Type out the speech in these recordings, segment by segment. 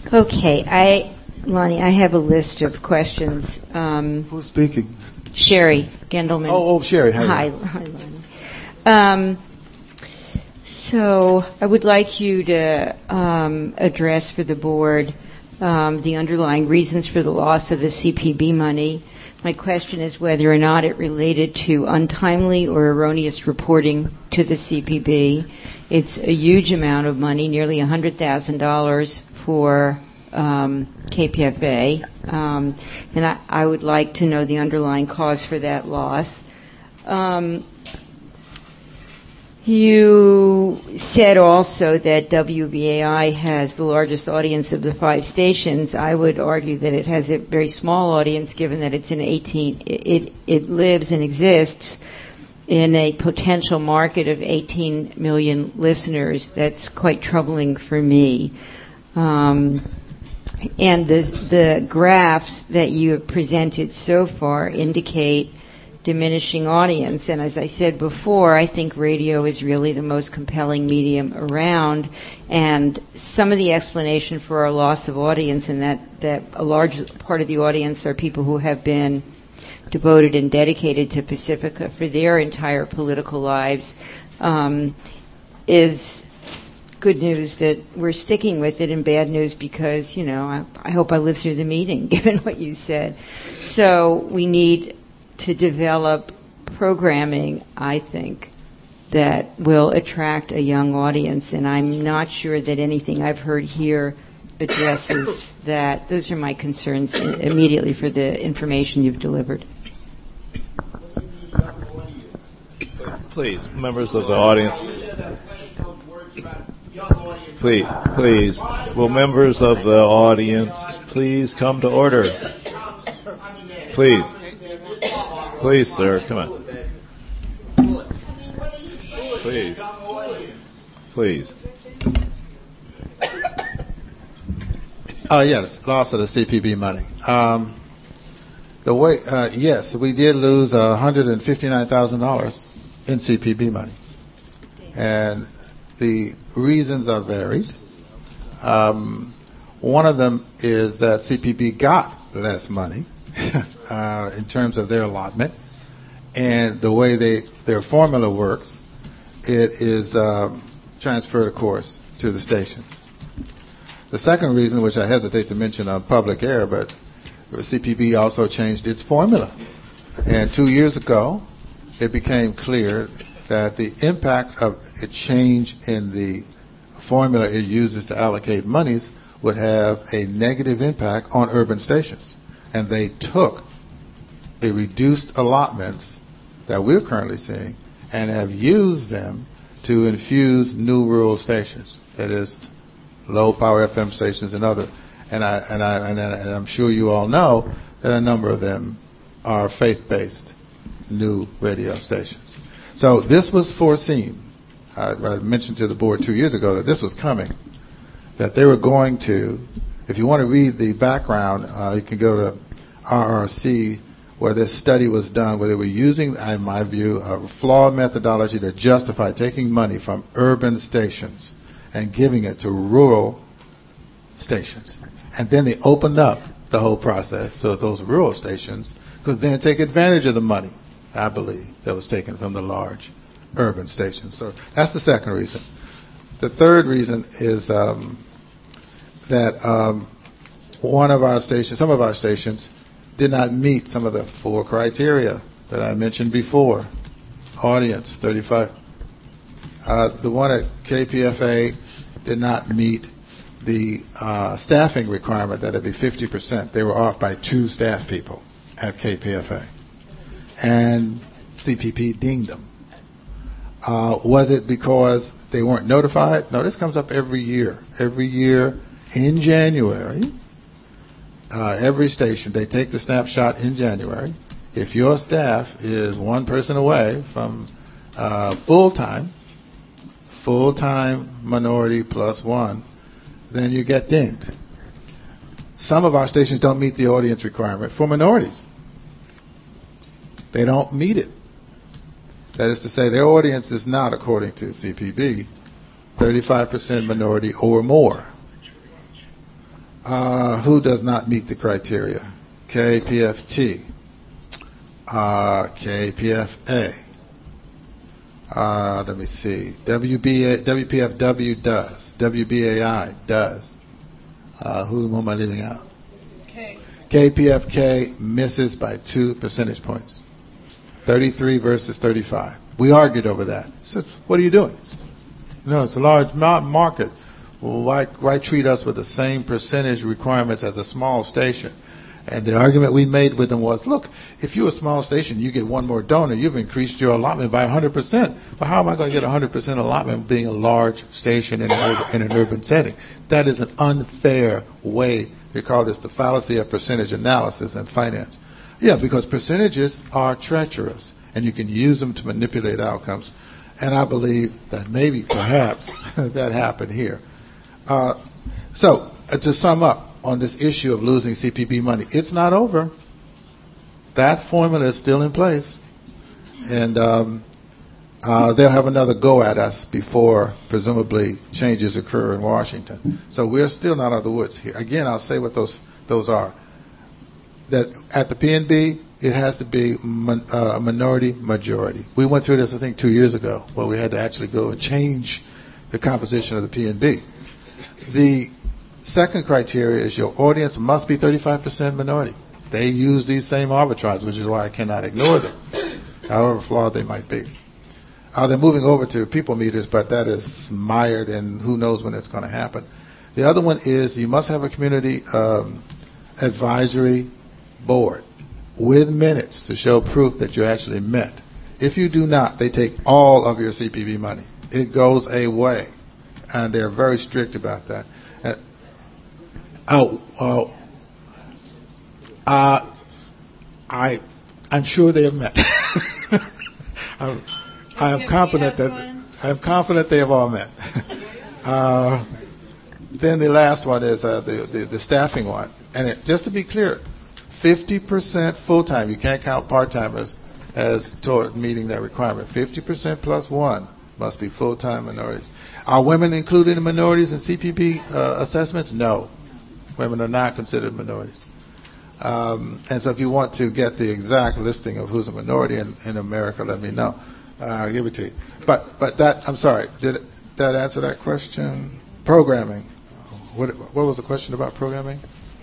Okay, Lonnie, I have a list of questions. Who's speaking? Sherry Gendelman. Oh, Sherry. Hi, Lonnie. So I would like you to address for the board the underlying reasons for the loss of the CPB money. My question is whether or not it related to untimely or erroneous reporting to the CPB. It's a huge amount of money, nearly $100,000 for KPFA, and I would like to know the underlying cause for that loss. You said also that WBAI has the largest audience of the 5 stations. I would argue that it has a very small audience, given that it's in 18. It lives and exists in a potential market of 18 million listeners. That's quite troubling for me. And the graphs that you have presented so far indicate diminishing audience. And as I said before, I think radio is really the most compelling medium around. And some of the explanation for our loss of audience, and that a large part of the audience are people who have been devoted and dedicated to Pacifica for their entire political lives, is good news that we're sticking with it, and bad news because, I hope I live through the meeting, given what you said. So we need to develop programming, I think, that will attract a young audience, and I'm not sure that anything I've heard here addresses that. Those are my concerns immediately for the information you've delivered. Please, members of the audience. Please. Will members of the audience please come to order? Please. Please, sir, come on. Please. Yes, loss of the CPB money. Yes, we did lose $159,000 in CPB money, and the reasons are varied. One of them is that CPB got less money in terms of their allotment, and the way their formula works, it is transferred, of course, to the stations. The second reason, which I hesitate to mention on public air, but CPB also changed its formula. And 2 years ago, it became clear that the impact of a change in the formula it uses to allocate monies would have a negative impact on urban stations. And they took the reduced allotments that we're currently seeing and have used them to infuse new rural stations, that is, low power FM stations and other. And I'm sure you all know that a number of them are faith-based new radio stations. So this was foreseen. I mentioned to the board 2 years ago that this was coming, that they were going to, if you want to read the background, you can go to RRC, where this study was done, where they were using, in my view, a flawed methodology to justify taking money from urban stations and giving it to rural stations. And then they opened up the whole process so that those rural stations could then take advantage of the money, I believe, that was taken from the large urban stations. So that's the second reason. The third reason is that some of our stations did not meet some of the 4 criteria that I mentioned before. Audience, 35. The one at KPFA did not meet the staffing requirement that it be 50%. They were off by 2 staff people at KPFA. And CPP dinged them. Was it because they weren't notified? No, this comes up every year. Every year in January, every station, they take the snapshot in January. If your staff is one person away from full-time minority plus 1, then you get dinged. Some of our stations don't meet the audience requirement for minorities. They don't meet it. That is to say, their audience is not, according to CPB, 35% minority or more. Who does not meet the criteria? KPFT, KPFA. Let me see. WPFW does. WBAI does. Who am I leaving out? KPFK misses by 2 percentage points. 33 versus 35. We argued over that. So, what are you doing? No, it's a large market. Well, why treat us with the same percentage requirements as a small station? And the argument we made with them was, look, if you're a small station, you get one more donor, you've increased your allotment by 100%. But how am I going to get 100% allotment being a large station in an urban setting? That is an unfair way. They call this the fallacy of percentage analysis in finance. Yeah, because percentages are treacherous, and you can use them to manipulate outcomes. And I believe that maybe, perhaps, that happened here. So, to sum up on this issue of losing CPB money, it's not over. That formula is still in place. And they'll have another go at us before, presumably, changes occur in Washington. So we're still not out of the woods here. Again, I'll say what those are. That at the PNB, it has to be a minority majority. We went through this, I think, 2 years ago, where we had to actually go and change the composition of the PNB. The second criteria is your audience must be 35% minority. They use these same arbitrage, which is why I cannot ignore them, however flawed they might be. They're moving over to people meters, but that is mired, and who knows when it's going to happen. The other one is you must have a community advisory board with minutes to show proof that you actually met. If you do not, they take all of your CPB money. It goes away, and they're very strict about that. I'm sure they have met. I am confident they have all met. Then the last one is the staffing one, and just to be clear, 50% full time. You can't count part timers as toward meeting that requirement. 50% plus one must be full time minorities. Are women included in minorities in CPB assessments? No. Women are not considered minorities. And so if you want to get the exact listing of who's a minority in America, let me know. I'll give it to you. But that, I'm sorry, did that answer that question? Programming. What was the question about programming?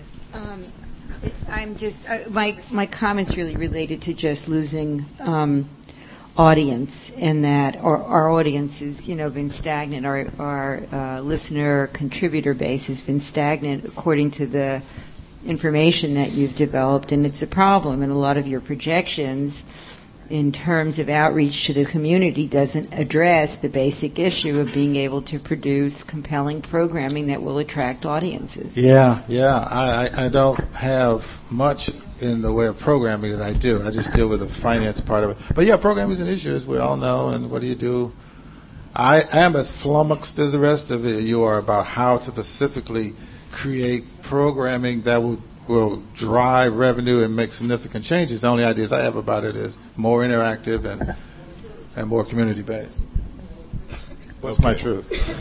I'm just, my comment's really related to just losing audience, and that our audience has, been stagnant. Our listener contributor base has been stagnant according to the information that you've developed, and it's a problem. And a lot of your projections in terms of outreach to the community doesn't address the basic issue of being able to produce compelling programming that will attract audiences. Yeah. I don't have much in the way of programming that I do. I just deal with the finance part of it. But yeah, programming is an issue, as we all know. And what do you do? I am as flummoxed as the rest of you are about how to specifically create programming that will drive revenue and make significant changes. The only ideas I have about it is more interactive and more community-based. What's my truth?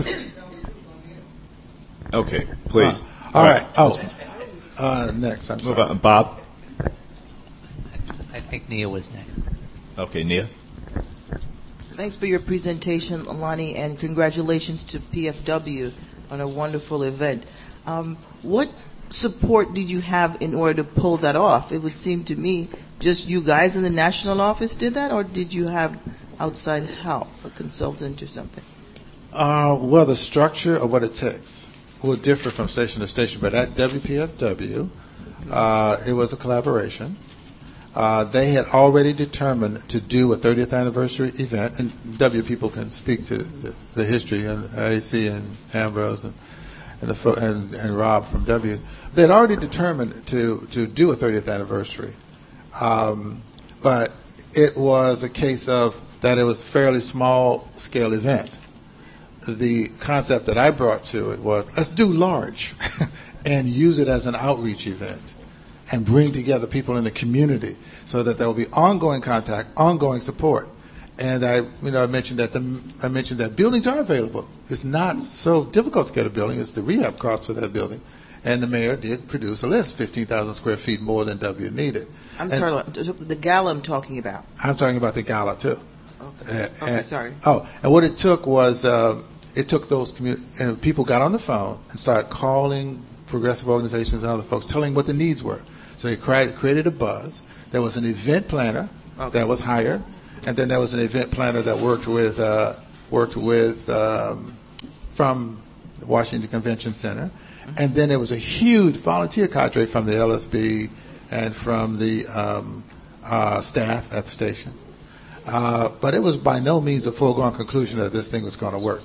Okay, please. All right. Next. I'm sorry. Move on. Bob? I think Nia was next. Okay, Nia. Thanks for your presentation, Lonnie, and congratulations to PFW on a wonderful event. What support did you have in order to pull that off? It would seem to me just you guys in the national office did that, or did you have outside help, a consultant or something? Well, the structure of what it takes will differ from station to station, but at WPFW, it was a collaboration. They had already determined to do a 30th anniversary event, and W people can speak to the history, and AC and Ambrose and Rob from W. They had already determined to do a 30th anniversary, but it was a case of that it was a fairly small scale event. The concept that I brought to it was, let's do large and use it as an outreach event and bring together people in the community so that there will be ongoing contact, ongoing support. And I mentioned that buildings are available. It's not so difficult to get a building. It's the rehab cost for that building. And the mayor did produce a list, 15,000 square feet more than W needed. The gala I'm talking about. I'm talking about the gala, too. Okay, sorry. And what it took was, it took those and people got on the phone and started calling progressive organizations and other folks, telling what the needs were. So they created a buzz. There was an event planner that was hired, and then there was an event planner that worked with from the Washington Convention Center, and then there was a huge volunteer cadre from the LSB and from the staff at the station. But it was by no means a foregone conclusion that this thing was going to work.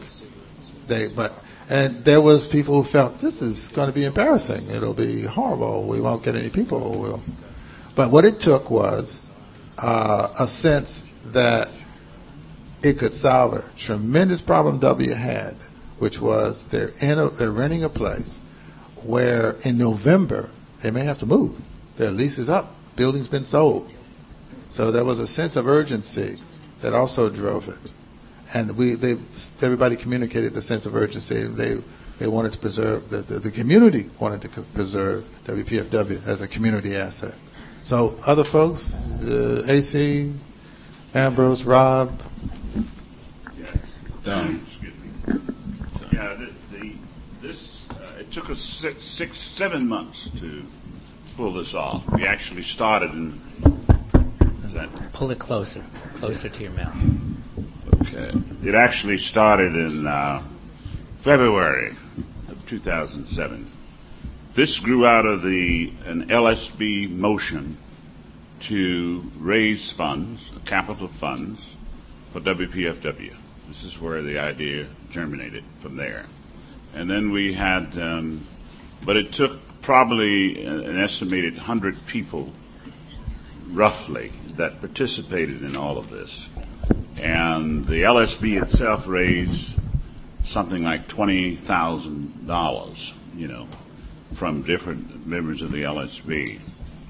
And there was people who felt this is going to be embarrassing. It'll be horrible. We won't get any people. But what it took was a sense that it could solve a tremendous problem W had, which was they're renting a place where in November they may have to move. Their lease is up. Building's been sold. So there was a sense of urgency that also drove it. And everybody communicated the sense of urgency. They wanted to preserve, the community wanted to preserve WPFW as a community asset. So other folks, AC, Ambrose, Rob. Yes. Excuse me. Yeah, it took us 7 months to pull this off. We actually started in... Pull it closer to your mouth. Okay. It actually started in February of 2007. This grew out of an LSB motion to raise funds, capital funds, for WPFW. This is where the idea germinated from there. And then we had, but it took probably an estimated 100 people, roughly, that participated in all of this. And the LSB itself raised something like $20,000, from different members of the LSB.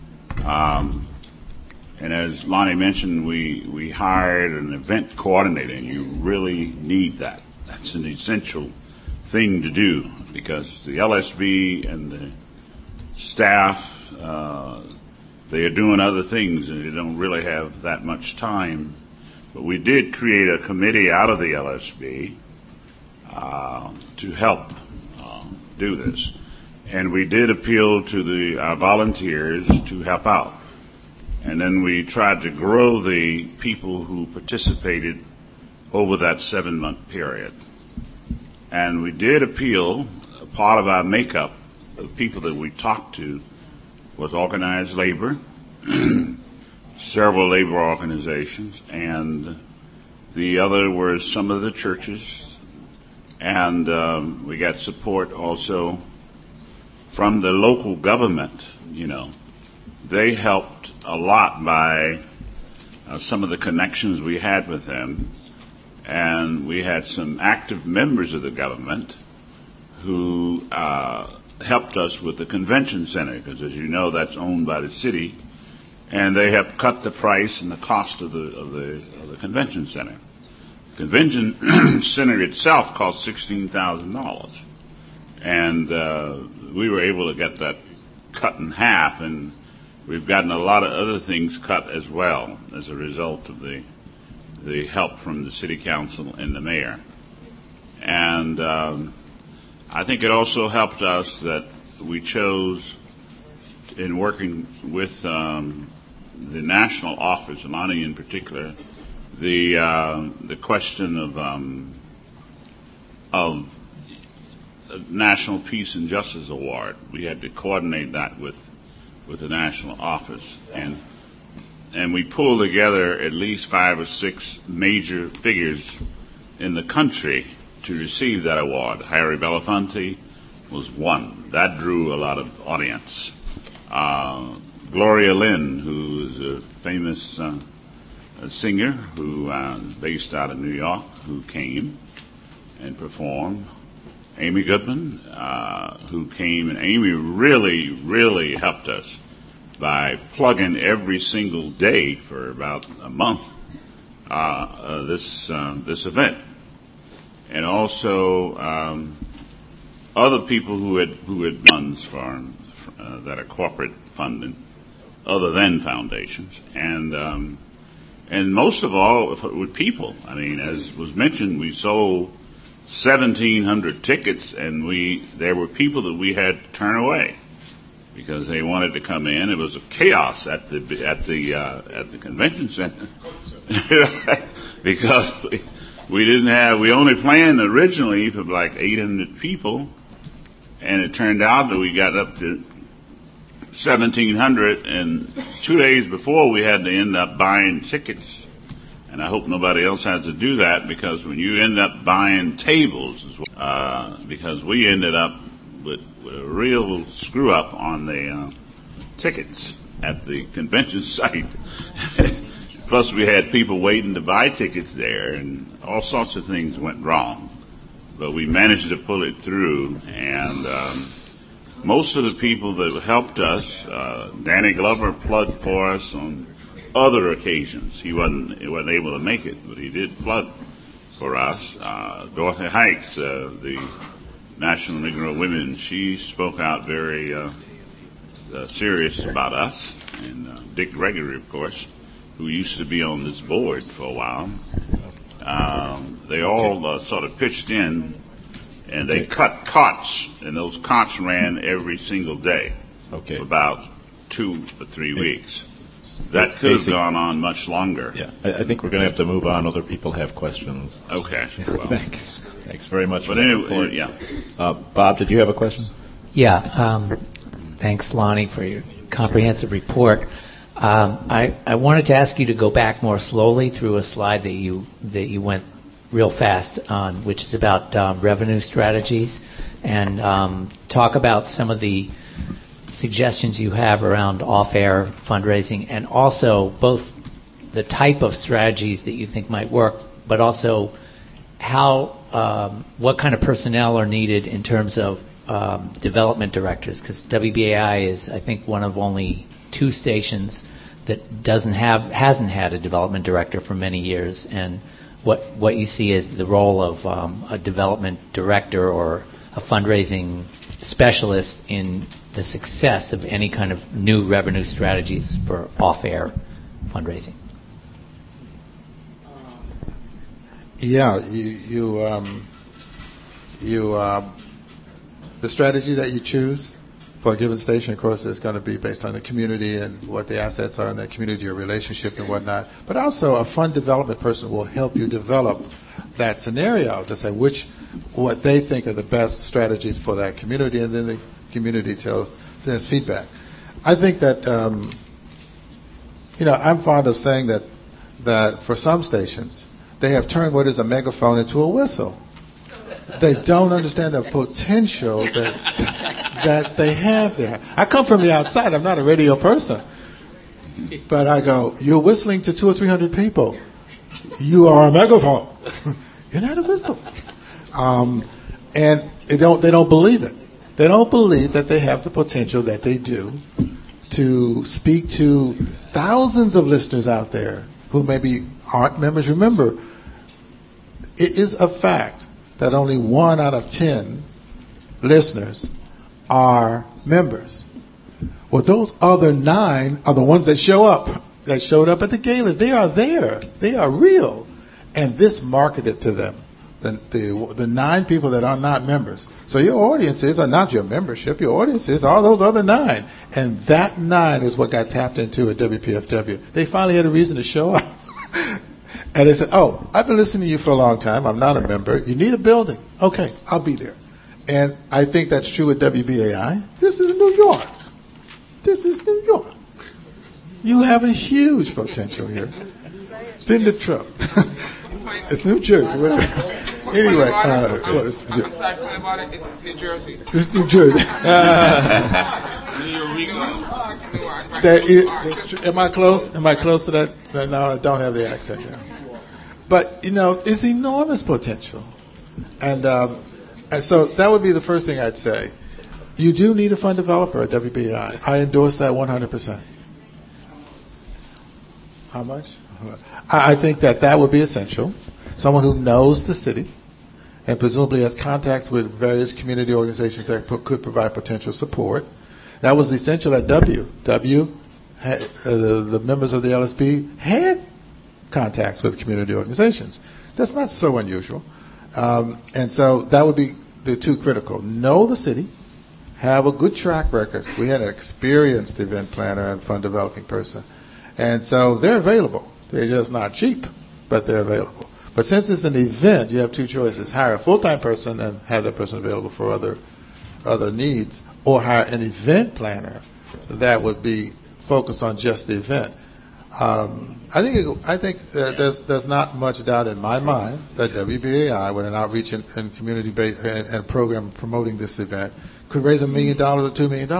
And as Lonnie mentioned, we hired an event coordinator, and you really need that. That's an essential thing to do, because the LSB and the staff, they are doing other things, and they don't really have that much time. But we did create a committee out of the LSB to help do this. And we did appeal to our volunteers to help out. And then we tried to grow the people who participated over that 7-month period. And we did appeal. Part of our makeup, the people that we talked to, was organized labor, several labor organizations, and the other were some of the churches. And we got support also from the local government. They helped a lot by some of the connections we had with them. And we had some active members of the government who helped us with the convention center, because as you know, that's owned by the city, and they have cut the price and the cost of the convention center. The convention center itself cost $16,000, and we were able to get that cut in half, and we've gotten a lot of other things cut as well as a result of the help from the city council and the mayor. And I think it also helped us that we chose, in working with the national office, Lonnie in particular, the question of National Peace and Justice Award. We had to coordinate that with the national office, and we pulled together at least 5 or 6 major figures in the country to receive that award. Harry Belafonte was one. That drew a lot of audience. Gloria Lynn, who is a famous singer who is based out of New York, who came and performed. Amy Goodman, who came, and Amy really, really helped us by plugging every single day for about a month this event. And also other people who had funds for that are corporate funded, other than foundations, and most of all with people. I mean, as was mentioned, we sold 1,700 tickets, and there were people that we had to turn away because they wanted to come in. It was a chaos at the convention center because we only planned originally for like 800 people, and it turned out that we got up to 1,700, and 2 days before we had to end up buying tickets. And I hope nobody else has to do that, because when you end up buying tables, because we ended up with a real screw up on the tickets at the convention site. Plus we had people waiting to buy tickets there, and all sorts of things went wrong. But we managed to pull it through, and most of the people that helped us, Danny Glover plugged for us on other occasions. He wasn't able to make it, but he did plug for us. Dorothy Hikes, the National Negro Women, she spoke out very serious about us. And Dick Gregory, of course, who used to be on this board for a while. They all sort of pitched in, and they cut cots, and those cots ran every single day for about 2 or 3 weeks. That could have gone on much longer. Yeah, I think we're going to have to move on. Other people have questions. Okay. Well. Thanks very much. But anyway, Bob, did you have a question? Yeah. Thanks, Lonnie, for your comprehensive report. I wanted to ask you to go back more slowly through a slide that you went real fast on, which is about revenue strategies, and talk about some of the suggestions you have around off-air fundraising, and also both the type of strategies that you think might work, but also what kind of personnel are needed in terms of development directors, because WBAI is, I think, one of only 2 stations that hasn't had a development director for many years, and what you see as the role of a development director or a fundraising specialist in the success of any kind of new revenue strategies for off-air fundraising. The strategy that you choose for a given station, of course, is going to be based on the community and what the assets are in that community, your relationship and whatnot. But also, a fund development person will help you develop that scenario to say what they think are the best strategies for that community, and then the community tells feedback. I think that I'm fond of saying that for some stations they have turned what is a megaphone into a whistle. They don't understand the potential that they have there. I come from the outside. I'm not a radio person, but I go, you're whistling to 200 or 300 people. You are a megaphone. You're not a whistle. And they don't believe it. They don't believe that they have the potential that they do to speak to thousands of listeners out there who maybe aren't members. Remember, it is a fact that only 1 out of 10 listeners are members. Well, those other 9 are the ones that show up. That showed up at the gala. They are there. They are real. And this marketed to them. The 9 people that are not members. So your audiences are not your membership. Your audiences are those other 9. And that 9 is what got tapped into at WPFW. They finally had a reason to show up. And they said, I've been listening to you for a long time. I'm not a member. You need a building. Okay, I'll be there. And I think that's true with WBAI. This is New York. This is New York. You have a huge potential here. It's in the truck. It's New Jersey. Anyway, what is it? I'm sorry about it. It's New Jersey. It's New Jersey. Am I close? Am I close to that? No, I don't have the accent there. But, it's enormous potential. And so that would be the first thing I'd say. You do need a fund developer at WBAI. I endorse that 100%. How much? I think that would be essential. Someone who knows the city and presumably has contacts with various community organizations that could provide potential support. That was essential at W. The members of the LSP had contacts with community organizations. That's not so unusual. And so that would be the two critical. Know the city, have a good track record. We had an experienced event planner and fund developing person. And so they're available. They're just not cheap, but they're available. But since it's an event, you have two choices. Hire a full-time person and have that person available for other needs, or hire an event planner that would be focused on just the event. I think there's not much doubt in my mind that WBAI, with an outreach and community-based and program promoting this event, could raise $1 million or $2 million.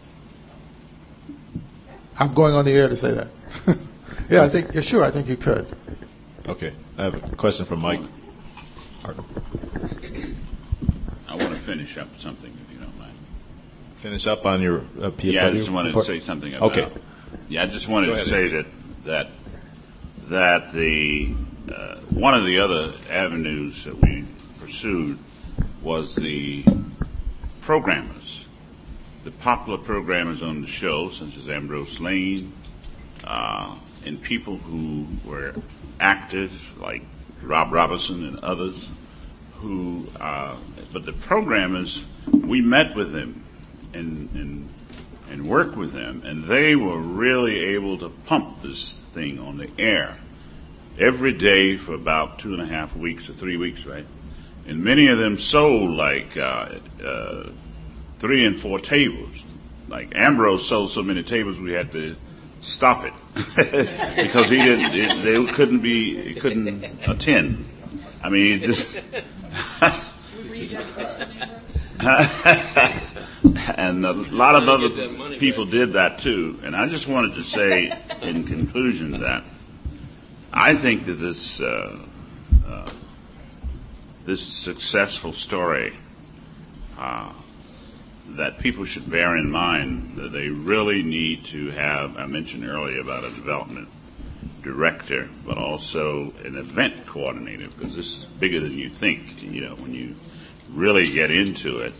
I'm going on the air to say that. Yeah, I think you could. Okay, I have a question from Mike. I want to finish up something, if you don't mind. Finish up on your PFW? Yeah, I just wanted to say something about. Okay. Yeah, I just wanted to say that the one of the other avenues that we pursued was the programmers, the popular programmers on the show, such as Ambrose Lane, and people who were active, like Rob Robinson and others, who. But the programmers, we met with them and worked with them, and they were really able to pump this thing on the air every day for about 2.5 weeks or 3 weeks, right? And many of them sold like 3 and 4 tables. Like Ambrose sold so many tables we had to stop it because they couldn't attend. I mean, it just and a lot of other people did that too. And I just wanted to say in conclusion that I think that this successful story that people should bear in mind that they really need to have, I mentioned earlier about a development director, but also an event coordinator, because this is bigger than you think, when you really get into it.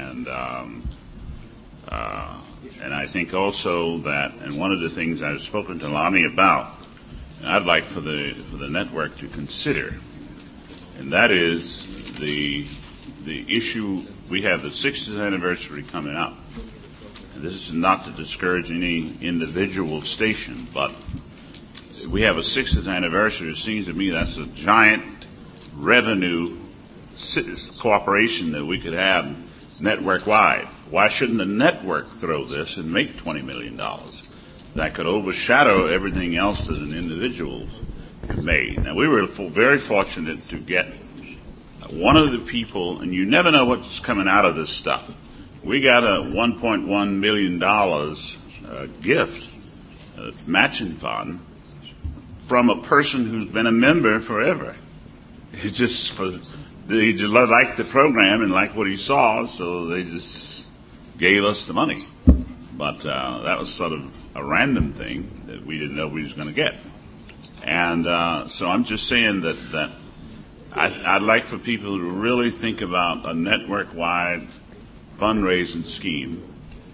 And I think also that, and one of the things I've spoken to Lonnie about, and I'd like for the network to consider, and that is the issue. We have the 60th anniversary coming up. And this is not to discourage any individual station, but we have a 60th anniversary. It seems to me that's a giant revenue cooperation that we could have network-wide. Why shouldn't the network throw this and make $20 million? That could overshadow everything else that an individual made. Now, we were very fortunate to get one of the people, and you never know what's coming out of this stuff. We got a $1.1 million gift, a matching fund, from a person who's been a member forever. It's just they just liked the program and liked what he saw, so they just gave us the money. But that was sort of a random thing that we didn't know we was going to get. And so I'm just saying that I'd like for people to really think about a network-wide fundraising scheme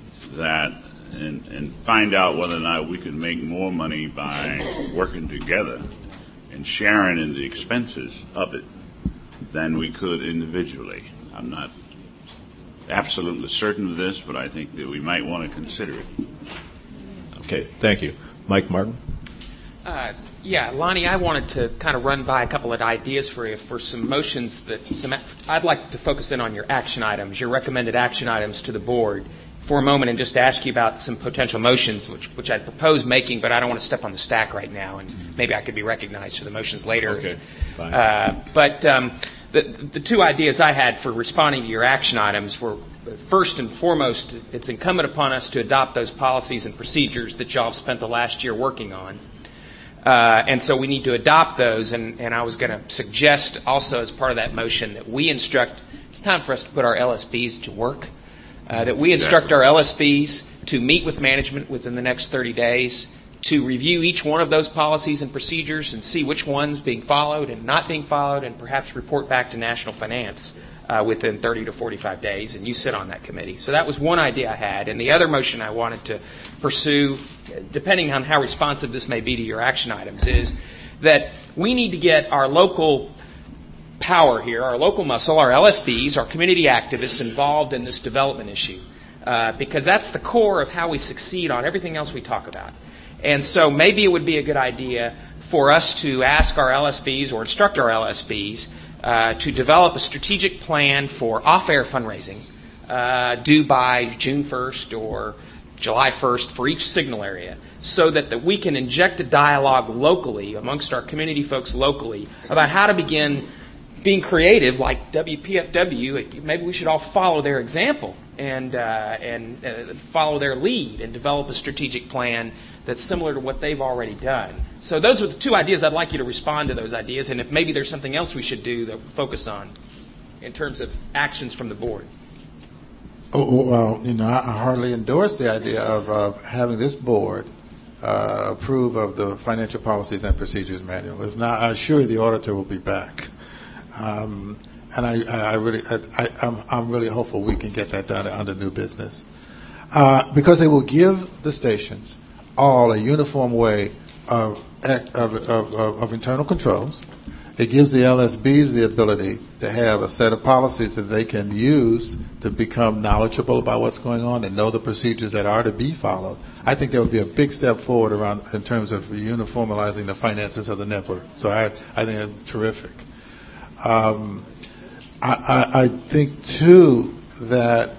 and find out whether or not we can make more money by working together and sharing in the expenses of it than we could individually. I'm not absolutely certain of this, but I think that we might want to consider it. Okay, thank you. Mike Martin? Yeah, Lonnie, I wanted to kind of run by a couple of ideas for you for some motions I'd like to focus in on your action items, your recommended action items to the board for a moment, and just ask you about some potential motions which I'd propose making, but I don't want to step on the stack right now, and maybe I could be recognized for the motions later. Okay, fine. But the two ideas I had for responding to your action items were, first and foremost, it's incumbent upon us to adopt those policies and procedures that y'all have spent the last year working on. And so we need to adopt those, and I was going to suggest also as part of that motion that we instruct, it's time for us to put our LSBs to work, that we instruct our LSBs to meet with management within the next 30 days to review each one of those policies and procedures and see which one's being followed and not being followed, and perhaps report back to National Finance within 30 to 45 days, and you sit on that committee. So that was one idea I had. And the other motion I wanted to pursue, depending on how responsive this may be to your action items, is that we need to get our local power here, our local muscle, our LSBs, our community activists involved in this development issue, because that's the core of how we succeed on everything else we talk about. And so maybe it would be a good idea for us to ask our LSBs or instruct our LSBs to develop a strategic plan for off-air fundraising due by June 1st or July 1st for each signal area, so that we can inject a dialogue locally amongst our community folks locally about how to begin being creative like WPFW. Maybe we should all follow their example and follow their lead and develop a strategic plan that's similar to what they've already done. So those are the two ideas. I'd like you to respond to those ideas, and if maybe there's something else we should do that we focus on in terms of actions from the board. Oh, well, I hardly endorse the idea of having this board approve of the Financial Policies and Procedures Manual. If not, I assure you the auditor will be back. And I'm really hopeful we can get that done under new business, because they will give the stations all a uniform way of internal controls. It gives the LSBs the ability to have a set of policies that they can use to become knowledgeable about what's going on and know the procedures that are to be followed. I think that would be a big step forward in terms of uniformizing the finances of the network. So I think that's terrific. I think, too, that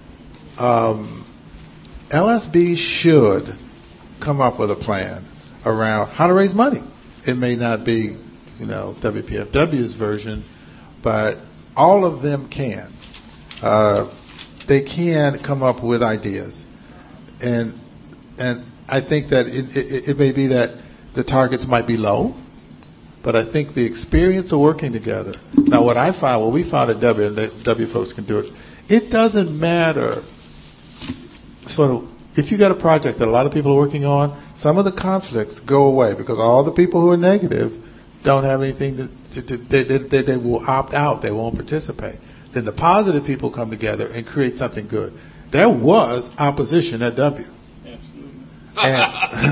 LSB should come up with a plan around how to raise money. It may not be, WPFW's version, but all of them can. They can come up with ideas. And I think that it may be that the targets might be low, but I think the experience of working together. Now, what we found at W, and the W folks can do it, it doesn't matter sort of, if you got a project that a lot of people are working on, some of the conflicts go away because all the people who are negative don't have anything they will opt out. They won't participate. Then the positive people come together and create something good. There was opposition at W. Absolutely. And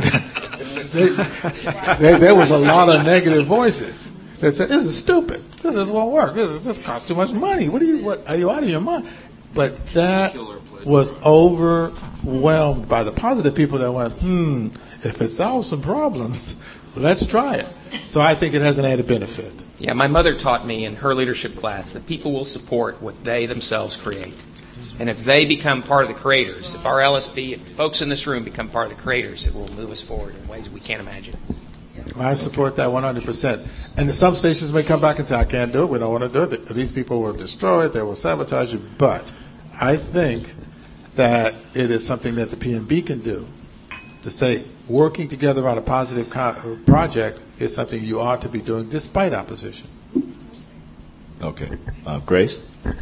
there was a lot of negative voices that said, "This is stupid. This won't work. This costs too much money. What are you out of your mind?" But that was overwhelmed by the positive people that went, if it solves some problems, let's try it. So I think it has an added benefit. Yeah, my mother taught me in her leadership class that people will support what they themselves create. And if they become part of the creators, if our LSB, if folks in this room become part of the creators, it will move us forward in ways we can't imagine. I support that 100%. And some stations may come back and say, I can't do it, we don't want to do it. These people will destroy it, they will sabotage it. But I think that it is something that the PNB can do to say working together on a positive project is something you ought to be doing despite opposition. Okay. Grace?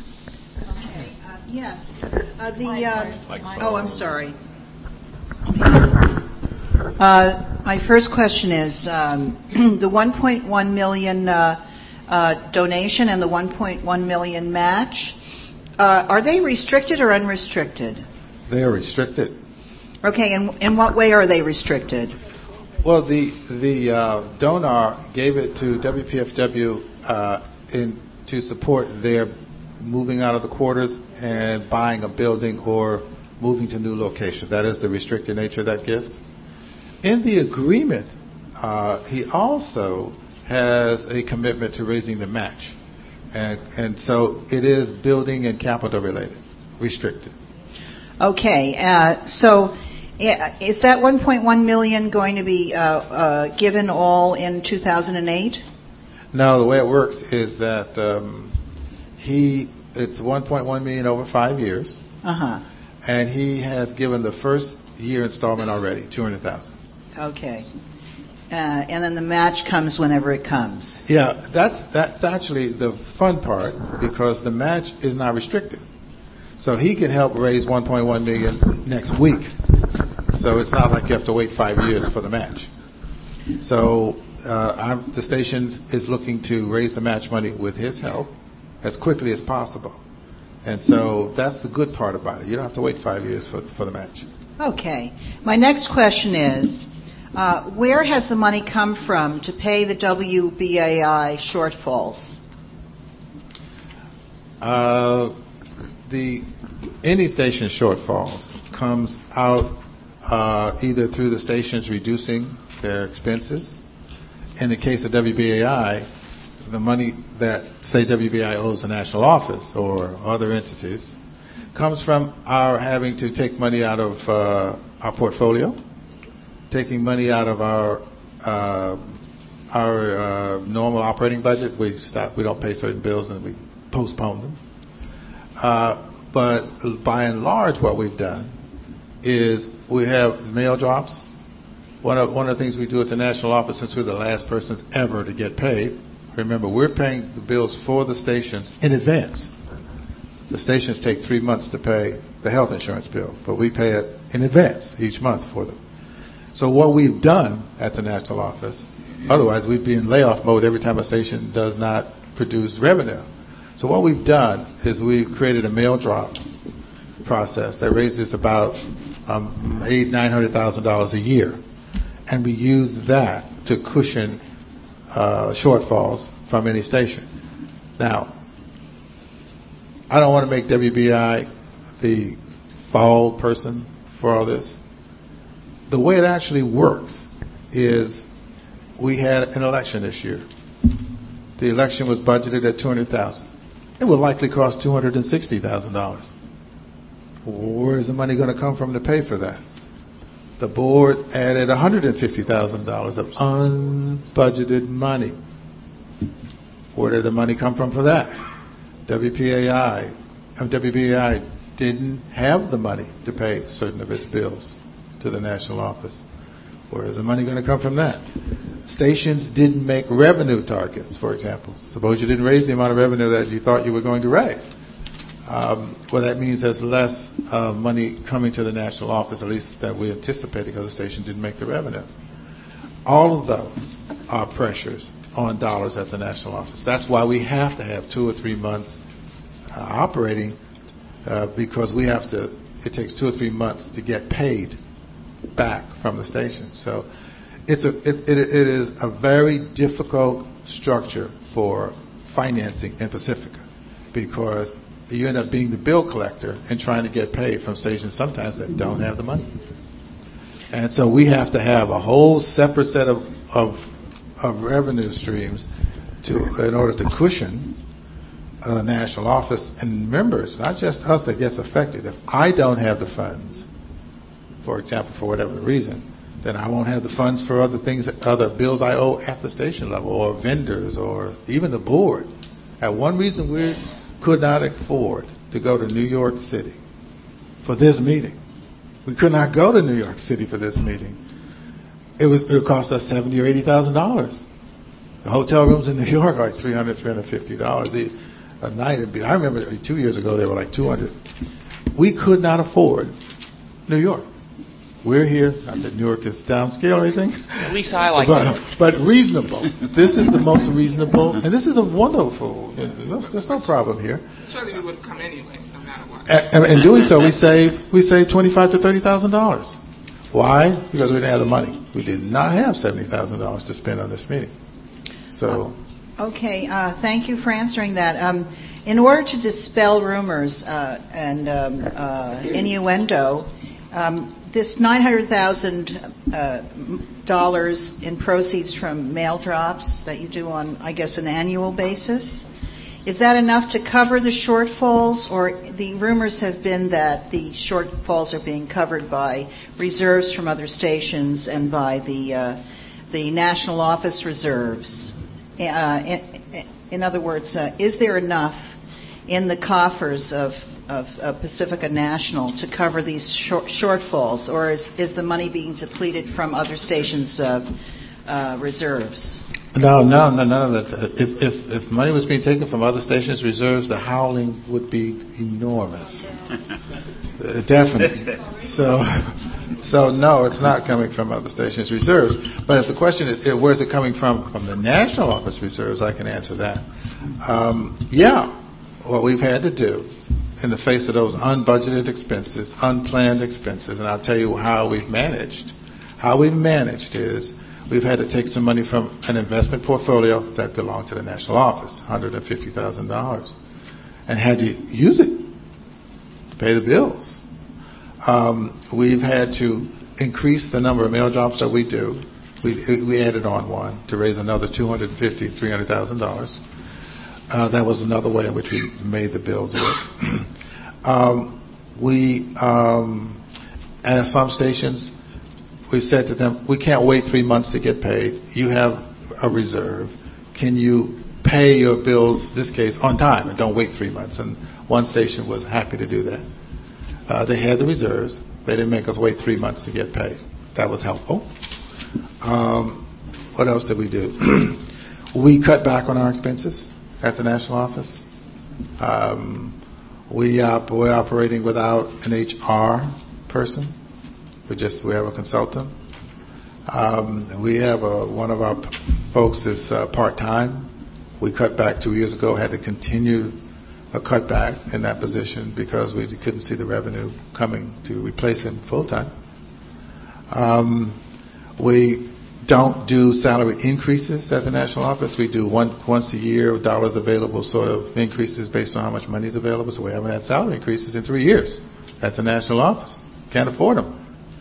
Yes. I'm sorry. My first question is the 1.1 million donation and the 1.1 million match. Are they restricted or unrestricted? They are restricted. Okay, and in what way are they restricted? Well, the donor gave it to WPFW to support their moving out of the quarters and buying a building or moving to new location. That is the restricted nature of that gift. In the agreement, he also has a commitment to raising the match. And so it is building and capital related, restricted. Okay, so is that 1.1 million going to be given all in 2008? No, the way it works is that it's 1.1 million over 5 years. And he has given the first year installment already, $200,000. Okay. And then the match comes whenever it comes. Yeah, that's actually the fun part because the match is not restricted. So he can help raise 1.1 million next week. So it's not like you have to wait 5 years for the match. So the station is looking to raise the match money with his help as quickly as possible. And so that's the good part about it. You don't have to wait 5 years for the match. Okay. My next question is, where has the money come from to pay the WBAI shortfalls? Any station shortfalls comes out either through the stations reducing their expenses. In the case of WBAI, the money that, say, WBAI owes the national office or other entities comes from our having to take money out of our portfolio, taking money out of our normal operating budget. We don't pay certain bills and we postpone them. But by and large, what we've done is we have mail drops. One of the things we do at the national office, since we're the last persons ever to get paid, remember, we're paying the bills for the stations in advance. The stations take 3 months to pay the health insurance bill, but we pay it in advance each month for them. So what we've done at the national office, otherwise we'd be in layoff mode every time a station does not produce revenue. So what we've done is we've created a mail drop process that raises about $800,000-$900,000 a year, and we use that to cushion shortfalls from any station. Now, I don't want to make WBI the fall person for all this. The way it actually works is we had an election this year. The election was budgeted at $200,000. It will likely cost $260,000. Where is the money going to come from to pay for that? The board added $150,000 of unbudgeted money. Where did the money come from for that? WBAI didn't have the money to pay certain of its bills to the national office. Where is the money going to come from that? Stations didn't make revenue targets, for example. Suppose you didn't raise the amount of revenue that you thought you were going to raise. Well, that means there's less money coming to the national office, at least that we anticipated, because the station didn't make the revenue. All of those are pressures on dollars at the national office. That's why we have to have 2 or 3 months operating, because it takes 2 or 3 months to get paid back from the station. So it is a very difficult structure for financing in Pacifica, because you end up being the bill collector and trying to get paid from stations sometimes that don't have the money. And so we have to have a whole separate set of revenue streams in order to cushion the national office. And remember, it's not just us that gets affected. If I don't have the funds, for example, for whatever reason, then I won't have the funds for other things, other bills I owe at the station level, or vendors, or even the board. And one reason we could not afford to go to New York City for this meeting. We could not go to New York City for this meeting. It would cost us $70,000 or $80,000. The hotel rooms in New York are like $300, $350 a night. I remember 2 years ago they were like $200. We could not afford New York. We're here, not that New York is downscale or anything. At least I like it. But reasonable. This is the most reasonable, and this is a wonderful, there's no problem here. Surely we would have come anyway, no matter what. And in doing so, we save $25,000 to $30,000. Why? Because we didn't have the money. We did not have $70,000 to spend on this meeting. So. Okay, thank you for answering that. In order to dispel rumors and innuendo, this $900,000 in proceeds from mail drops that you do on, I guess, an annual basis, is that enough to cover the shortfalls? Or the rumors have been that the shortfalls are being covered by reserves from other stations and by the national office reserves. In other words, is there enough in the coffers of Pacifica National to cover these shortfalls, or is the money being depleted from other stations' reserves? No, none of that. If money was being taken from other stations' reserves, the howling would be enormous. Definitely. So So no, it's not coming from other stations' reserves. But if the question is, where's it coming from the national office reserves, I can answer that. What we've had to do in the face of those unbudgeted expenses, unplanned expenses, and I'll tell you how we've managed. How we've managed is we've had to take some money from an investment portfolio that belonged to the national office, $150,000, and had to use it to pay the bills. We've had to increase the number of mail drops that we do. We added on one to raise another $250,000, $300,000. That was another way in which we made the bills work. At some stations, we've said to them, we can't wait 3 months to get paid. You have a reserve. Can you pay your bills, this case, on time and don't wait 3 months? And one station was happy to do that. They had the reserves. They didn't make us wait 3 months to get paid. That was helpful. What else did we do? We cut back on our expenses at the national office. We're operating without an HR person. We have a consultant. We have one of our folks is part-time. We cut back 2 years ago, had to continue a cutback in that position because we couldn't see the revenue coming to replace him full-time. We don't do salary increases at the national office. We do once a year, dollars available sort of increases based on how much money is available. So we haven't had salary increases in 3 years at the national office. Can't afford them.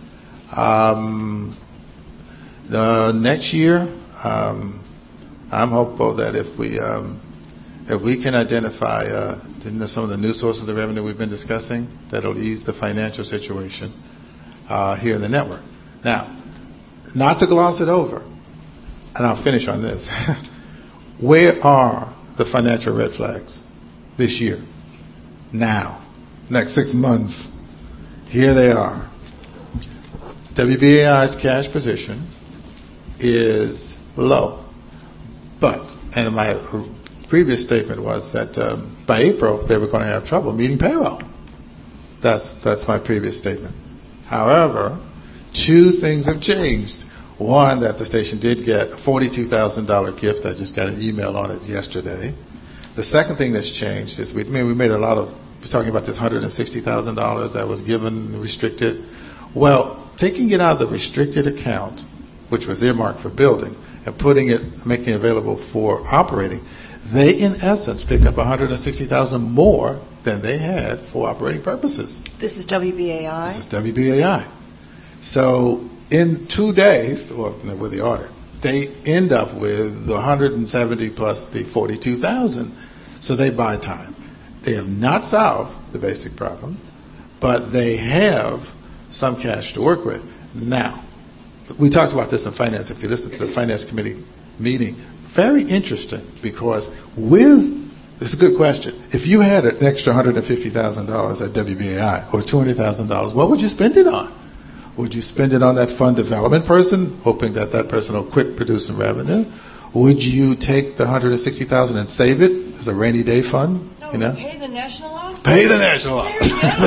The next year, I'm hopeful that if we can identify some of the new sources of revenue we've been discussing, that'll ease the financial situation here in the network. Now, not to gloss it over, and I'll finish on this. Where are the financial red flags this year? Now, next 6 months, here they are. WBAI's cash position is low, and my previous statement was that by April they were going to have trouble meeting payroll. That's my previous statement. However, 2 things have changed. One, that the station did get a $42,000 gift. I just got an email on it yesterday. The second thing that's changed is we're talking about this $160,000 that was given restricted. Well, taking it out of the restricted account, which was earmarked for building, and making it available for operating, they in essence picked up $160,000 more than they had for operating purposes. This is WBAI? This is WBAI. So in 2 days, with the audit, they end up with the 170 plus the 42,000. So they buy time. They have not solved the basic problem, but they have some cash to work with. Now, we talked about this in finance. If you listen to the finance committee meeting, very interesting because this is a good question. If you had an extra $150,000 at WBAI or $200,000, what would you spend it on? Would you spend it on that fund development person, hoping that person will quit producing revenue? Would you take the $160,000 and save it as a rainy day fund? No, pay the national office. Pay the national office.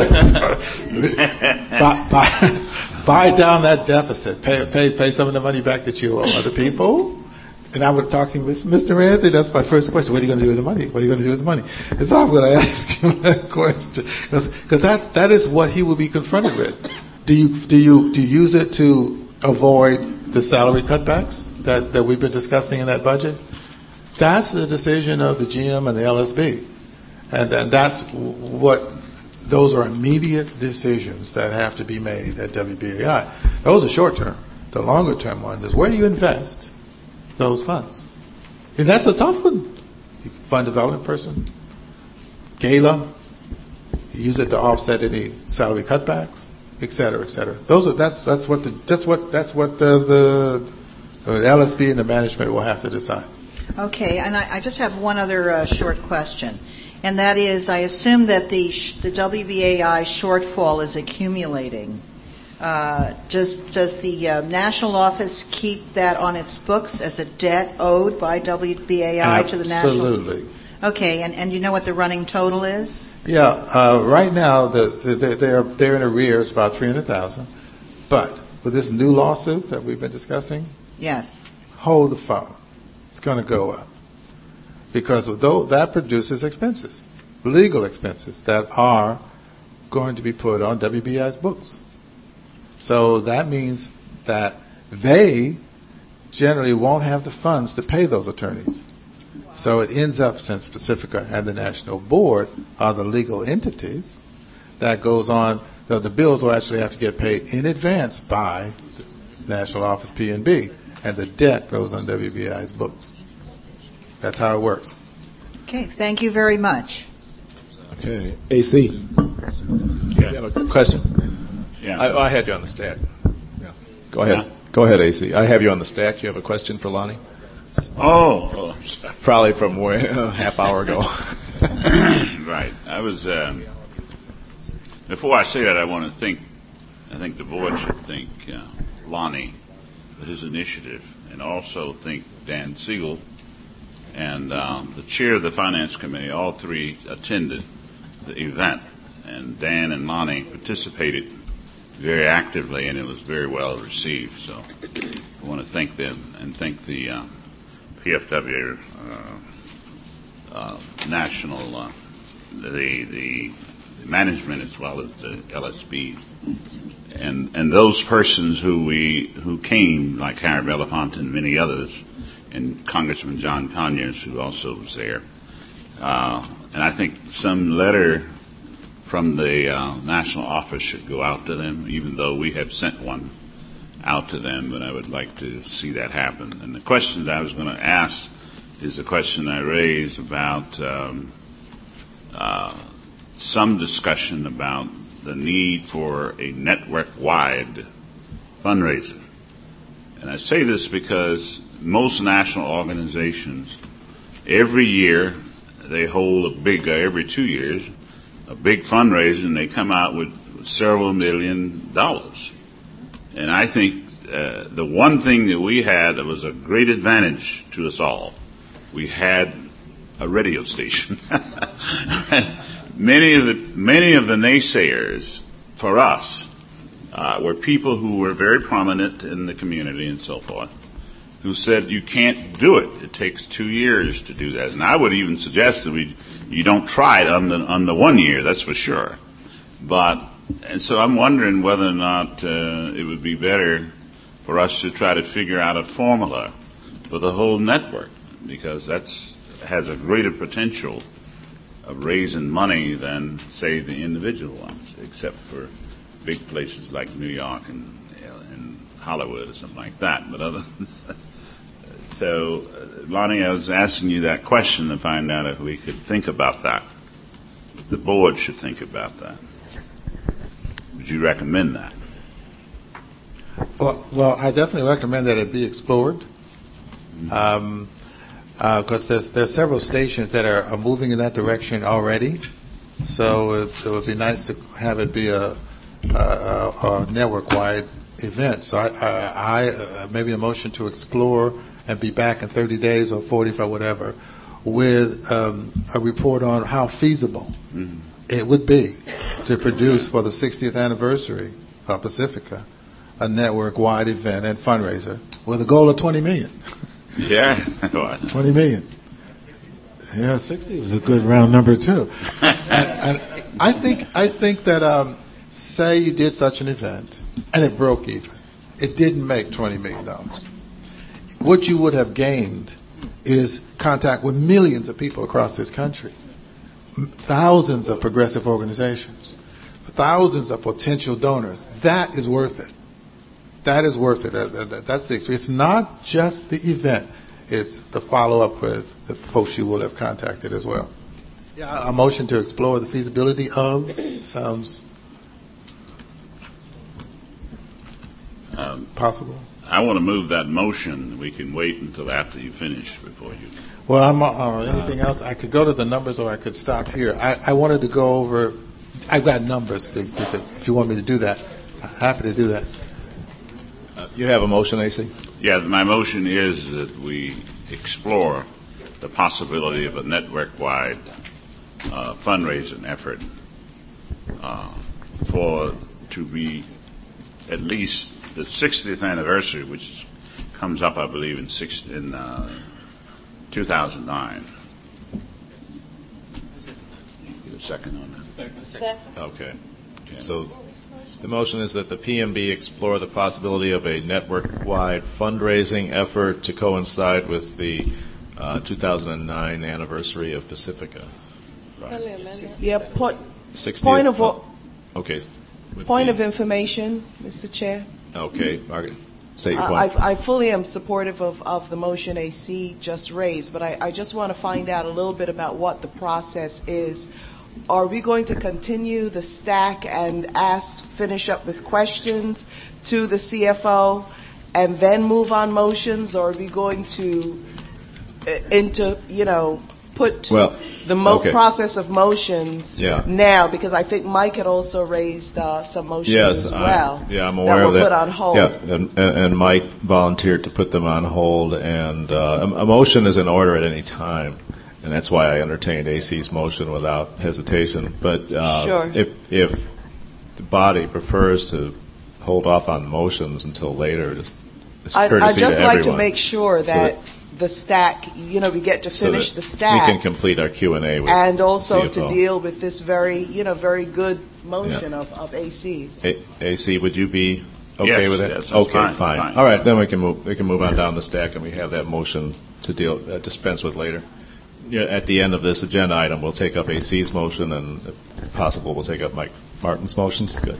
buy down that deficit. Pay some of the money back that you owe other people. And I was talking with Mr. Anthony. That's my first question. What are you going to do with the money? What are you going to do with the money? And so I'm going to ask him that question because that is what he will be confronted with. Do you use it to avoid the salary cutbacks that we've been discussing in that budget? That's the decision of the GM and the LSB. And those are immediate decisions that have to be made at WBAI. Those are short term. The longer term ones is where do you invest those funds? And that's a tough one. Fund development person, Gala, use it to offset any salary cutbacks, et cetera, et cetera. That's what the LSB and the management will have to decide. Okay, and I just have one other short question, and that is, I assume that the WBAI shortfall is accumulating. Does the national office keep that on its books as a debt owed by WBAI to the national? Absolutely. Okay, and you know what the running total is? Yeah, right now they're in arrears about $300,000. But with this new lawsuit that we've been discussing, Yes. hold the phone. It's going to go up. Because though that produces expenses, legal expenses that are going to be put on WBI's books. So that means that they generally won't have the funds to pay those attorneys. So it ends up, since Pacifica and the National Board are the legal entities, that goes on, the bills will actually have to get paid in advance by the National Office P&B, and the debt goes on WBI's books. That's how it works. Okay, thank you very much. Okay. AC. You have a question? Yeah. I had you on the stack. Yeah. Go ahead. Go ahead, AC. I have you on the stack. You have a question for Lonnie? Oh. Probably from a half hour ago. Right. I was. Before I say that, I think the board should thank Lonnie for his initiative, and also thank Dan Siegel and the chair of the Finance Committee. All three attended the event, and Dan and Lonnie participated very actively, and it was very well received. So I want to thank them and thank the PFW national, the management, as well as the LSB, and those persons who came, like Harry Belafonte and many others, and Congressman John Conyers, who also was there. And I think some letter from the national office should go out to them, even though we have sent one out to them, but I would like to see that happen. And the question that I was going to ask is the question I raised about some discussion about the need for a network-wide fundraiser. And I say this because most national organizations, every year, they hold every 2 years, a big fundraiser, and they come out with several $1 million. And I think the one thing that we had that was a great advantage to us all, we had a radio station. Many of the naysayers for us were people who were very prominent in the community and so forth, who said you can't do it. It takes 2 years to do that. And I would even suggest that you don't try it on the 1 year, that's for sure. And so I'm wondering whether or not it would be better for us to try to figure out a formula for the whole network, because that has a greater potential of raising money than, say, the individual ones, except for big places like New York and Hollywood or something like that. But so, Lonnie, I was asking you that question to find out if we could think about that. The board should think about that. Would you recommend that? Well, I definitely recommend that it be explored. Because there's several stations that are moving in that direction already. So it would be nice to have it be a network-wide event. So I maybe a motion to explore and be back in 30 days or 40 or whatever with a report on how feasible it would be to produce for the 60th anniversary of Pacifica a network-wide event and fundraiser with a goal of $20 million. Yeah. 20 million. Yeah, 60 was a good round number too. and I think that say you did such an event and it broke even. It didn't make $20 million. What you would have gained is contact with millions of people across this country. Thousands of progressive organizations. Thousands of potential donors. That is worth it. That is worth it. That's the experience. It's not just the event. It's the follow-up with the folks you will have contacted as well. Yeah, a motion to explore the feasibility of sounds possible. I want to move that motion. We can wait until after you finish before you... Well, anything else? I could go to the numbers or I could stop here. I wanted to go over... I've got numbers if you want me to do that. I'm happy to do that. You have a motion, AC? Yeah, my motion is that we explore the possibility of a network-wide fundraising effort to be at least the 60th anniversary, which comes up, I believe, in 2009. Get a second on that. Second. Okay. So the motion is that the PMB explore the possibility of a network-wide fundraising effort to coincide with the 2009 anniversary of Pacifica. Right. Yeah, 60th. point of okay. Point of information, Mr. Chair. Okay, Margaret, say your point. I fully am supportive of the motion AC just raised, but I just want to find out a little bit about what the process is. Are we going to continue the stack and finish up with questions to the CFO and then move on motions, or are we going to put the process of motions now? Because I think Mike had also raised some motions as well. I'm aware that of that. Put on hold. Yeah, and Mike volunteered to put them on hold. And a motion is in order at any time, and that's why I entertained AC's motion without hesitation. But if the body prefers to hold off on motions until later, it's courtesy I'd just to like everyone. to make sure that the stack, we get to finish the stack. We can complete our Q&A with and also CFO. to deal with this very good motion of AC's. AC, would you be okay with it? Yes, okay, fine. All right, then we can move on down the stack, and we have that motion to dispense with later. At the end of this agenda item, we'll take up AC's motion, and if possible, we'll take up Mike Martin's motions. Good.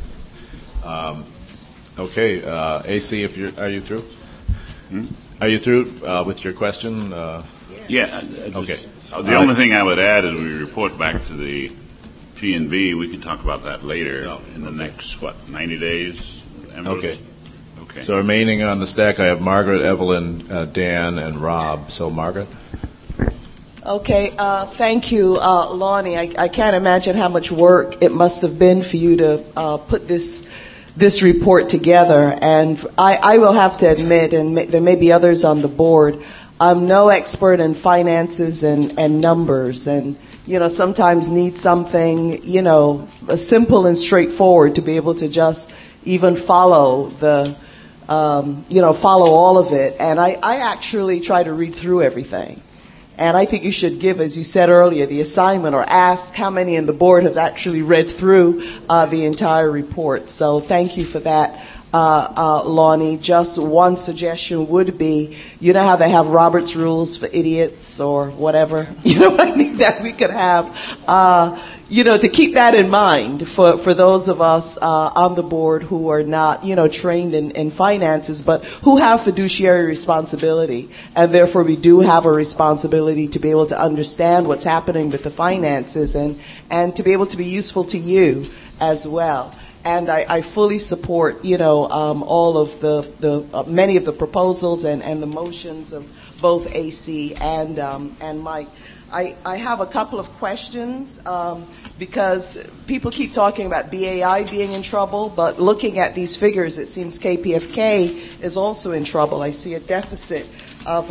AC, are you through? Are you through with your question? Okay. The only thing I would add is we report back to the P&B. We can talk about that later in the next, 90 days? Okay. So remaining on the stack, I have Margaret, Evelyn, Dan, and Rob. So Margaret? Okay, thank you, Lonnie. I can't imagine how much work it must have been for you to put this report together, and I will have to admit, and there may be others on the board, I'm no expert in finances and numbers, and sometimes need something simple and straightforward to be able to just even follow follow all of it. And I actually try to read through everything. And I think you should give, as you said earlier, the assignment or ask how many in the board have actually read through the entire report. So thank you for that, Lonnie. Just one suggestion would be, how they have Robert's Rules for idiots or whatever, what I mean, that we could have, to keep that in mind for those of us on the board who are not, trained in finances, but who have fiduciary responsibility. And therefore we do have a responsibility to be able to understand what's happening with the finances and to be able to be useful to you as well. And I fully support, all of the many of the proposals and the motions of both AC and Mike. I have a couple of questions because people keep talking about BAI being in trouble, but looking at these figures, it seems KPFK is also in trouble. I see a deficit of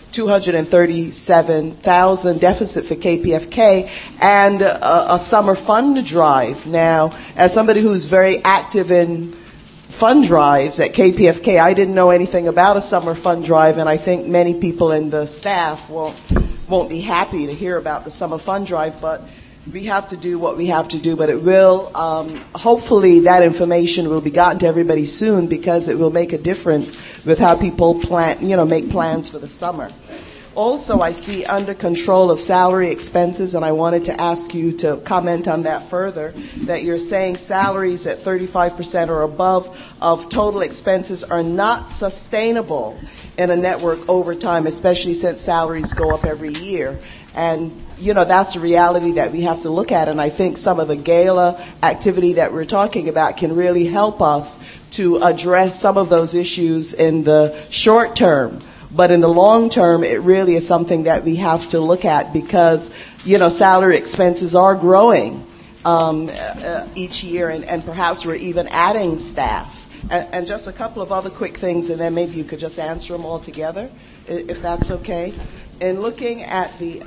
$237,000 deficit for KPFK and a summer fund drive. Now, as somebody who's very active in fund drives at KPFK, I didn't know anything about a summer fund drive, and I think many people in the staff won't be happy to hear about the summer fund drive, but we have to do what we have to do. But it will, hopefully that information will be gotten to everybody soon, because it will make a difference with how people plan, make plans for the summer. Also, I see under control of salary expenses, and I wanted to ask you to comment on that further, that you're saying salaries at 35% or above of total expenses are not sustainable in a network over time, especially since salaries go up every year. And, that's a reality that we have to look at. And I think some of the gala activity that we're talking about can really help us to address some of those issues in the short term. But in the long term, it really is something that we have to look at, because, salary expenses are growing each year, and perhaps we're even adding staff. And just a couple of other quick things, and then maybe you could just answer them all together, if that's okay. In looking at the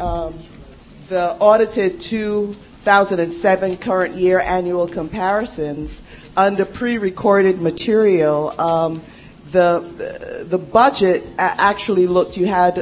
audited 2007 current year annual comparisons, under pre-recorded material, the budget actually looked, you had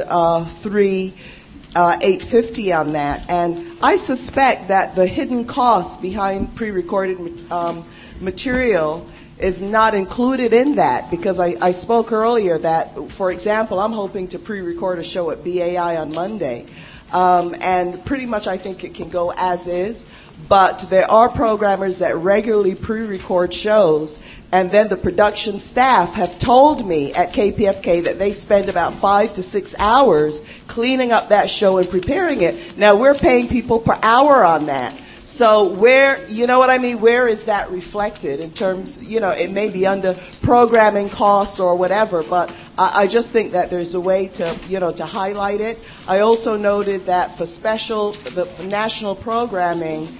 850 on that, and I suspect that the hidden cost behind pre-recorded material is not included in that, because I spoke earlier that, for example, I'm hoping to pre-record a show at BAI on Monday, and pretty much I think it can go as is, but there are programmers that regularly pre-record shows, and then the production staff have told me at KPFK that they spend about 5 to 6 hours cleaning up that show and preparing it. Now, we're paying people per hour on that. So where, you know what I mean, where is that reflected in terms, it may be under programming costs or whatever, but I just think that there's a way to, to highlight it. I also noted that for the national programming,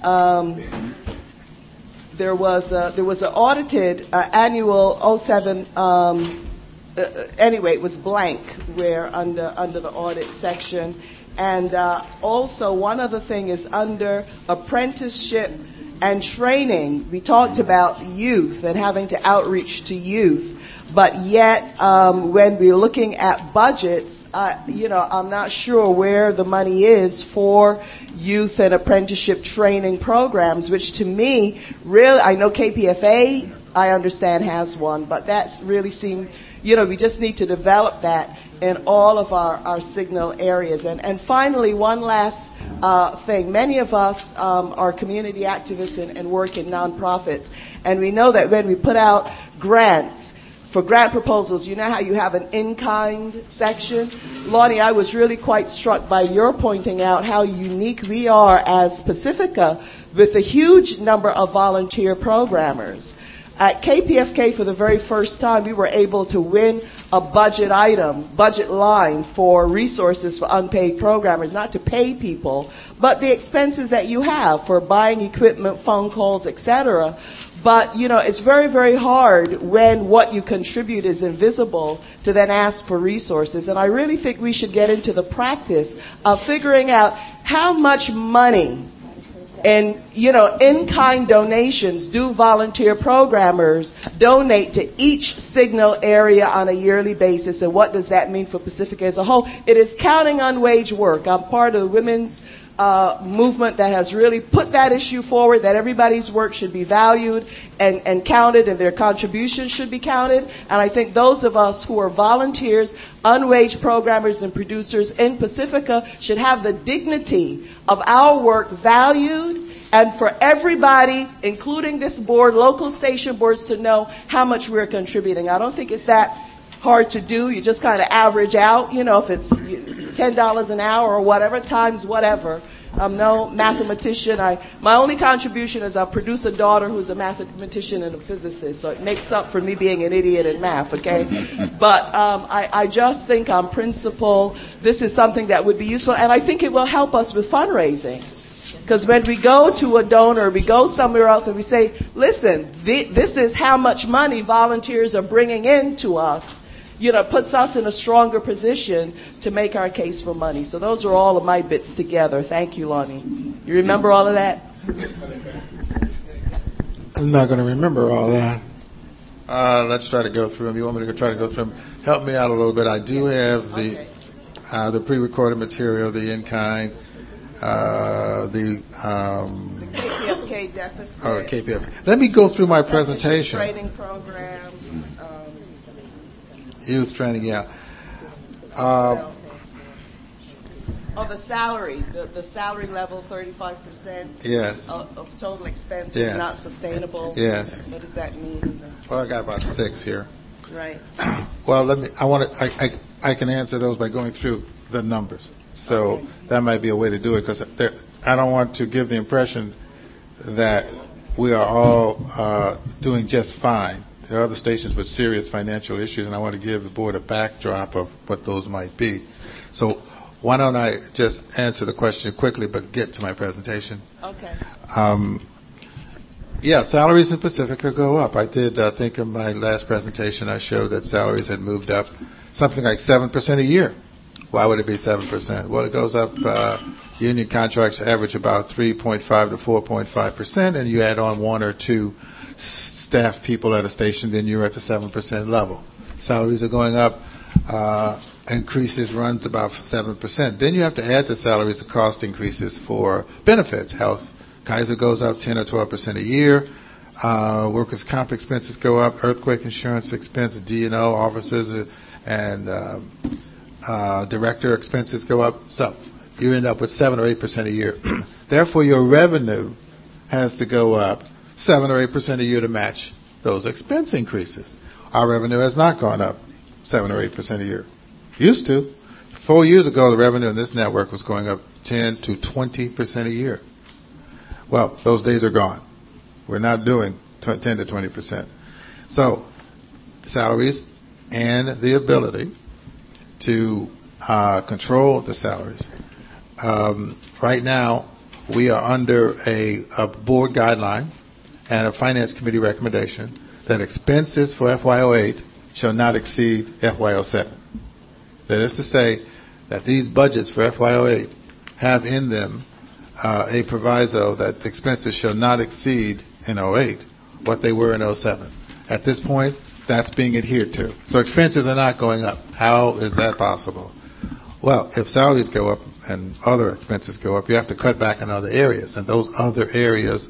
there was an audited annual 07, anyway, it was blank where under the audit section. And also one other thing is under apprenticeship and training, we talked about youth and having to outreach to youth. But yet, when we're looking at budgets, I'm not sure where the money is for youth and apprenticeship training programs, which to me, really, I know KPFA, I understand, has one, but that's really seemed, we just need to develop that in all of our signal areas. And finally, one last thing. Many of us are community activists and work in nonprofits, and we know that when we put out grants, for grant proposals, you know how you have an in-kind section? Lonnie, I was really quite struck by your pointing out how unique we are as Pacifica with a huge number of volunteer programmers. At KPFK, for the very first time, we were able to win a budget line for resources for unpaid programmers, not to pay people, but the expenses that you have for buying equipment, phone calls, etc. But, it's very, very hard when what you contribute is invisible to then ask for resources. And I really think we should get into the practice of figuring out how much money and, in-kind donations do volunteer programmers donate to each signal area on a yearly basis, and what does that mean for Pacifica as a whole? It is counting on wage work. I'm part of the women's movement that has really put that issue forward, that everybody's work should be valued and counted, and their contributions should be counted. And I think those of us who are volunteers, unwaged programmers and producers in Pacifica should have the dignity of our work valued, and for everybody, including this board, local station boards, to know how much we're contributing. I don't think it's that hard to do. You just kind of average out, if it's $10 an hour or whatever, times whatever. I'm no mathematician. My only contribution is I produce a daughter who's a mathematician and a physicist, so it makes up for me being an idiot in math, okay? But I just think on principle, this is something that would be useful, and I think it will help us with fundraising. Because when we go to a donor, we go somewhere else and we say, listen, this is how much money volunteers are bringing in to us, puts us in a stronger position to make our case for money. So those are all of my bits together. Thank you, Lonnie. You remember all of that? I'm not going to remember all that. Let's try to go through them. You want me to try to go through them? Help me out a little bit. I do have the pre-recorded material, the in-kind, the KPFK deficit. Oh, the KPFK. Let me go through my presentation. Training programs. Youth training, yeah. The salary, the salary level, 35%. Yes. Of total expense yes. is not sustainable. Yes. What does that mean? Well, I got about 6 here. Right. Well, I can answer those by going through the numbers. So that might be a way to do it, because I don't want to give the impression that we are all doing just fine. There are other stations with serious financial issues, and I want to give the board a backdrop of what those might be. So why don't I just answer the question quickly but get to my presentation? Okay. Salaries in Pacifica go up. I did think in my last presentation I showed that salaries had moved up something like 7% a year. Why would it be 7%? Well, it goes up, union contracts average about 3.5 to 4.5%, and you add on 1 or 2 staff people at a station, then you're at the 7% level. Salaries are going up. Increases runs about 7%. Then you have to add to salaries the cost increases for benefits. Health, Kaiser goes up 10 or 12% a year. Workers' comp expenses go up. Earthquake insurance expense, D&O officers and director expenses go up. So you end up with 7 or 8% a year. Therefore, your revenue has to go up 7 or 8% a year to match those expense increases. Our revenue has not gone up 7 or 8% a year. Used to. 4 years ago, the revenue in this network was going up 10 to 20% a year. Well, those days are gone. We're not doing 10 to 20%. So, salaries and the ability to control the salaries. Right now, we are under a board guideline and a finance committee recommendation that expenses for FY08 shall not exceed FY07. That is to say that these budgets for FY08 have in them a proviso that expenses shall not exceed in 08 what they were in 07. At this point, that's being adhered to. So expenses are not going up. How is that possible? Well, if salaries go up and other expenses go up, you have to cut back in other areas. And those other areas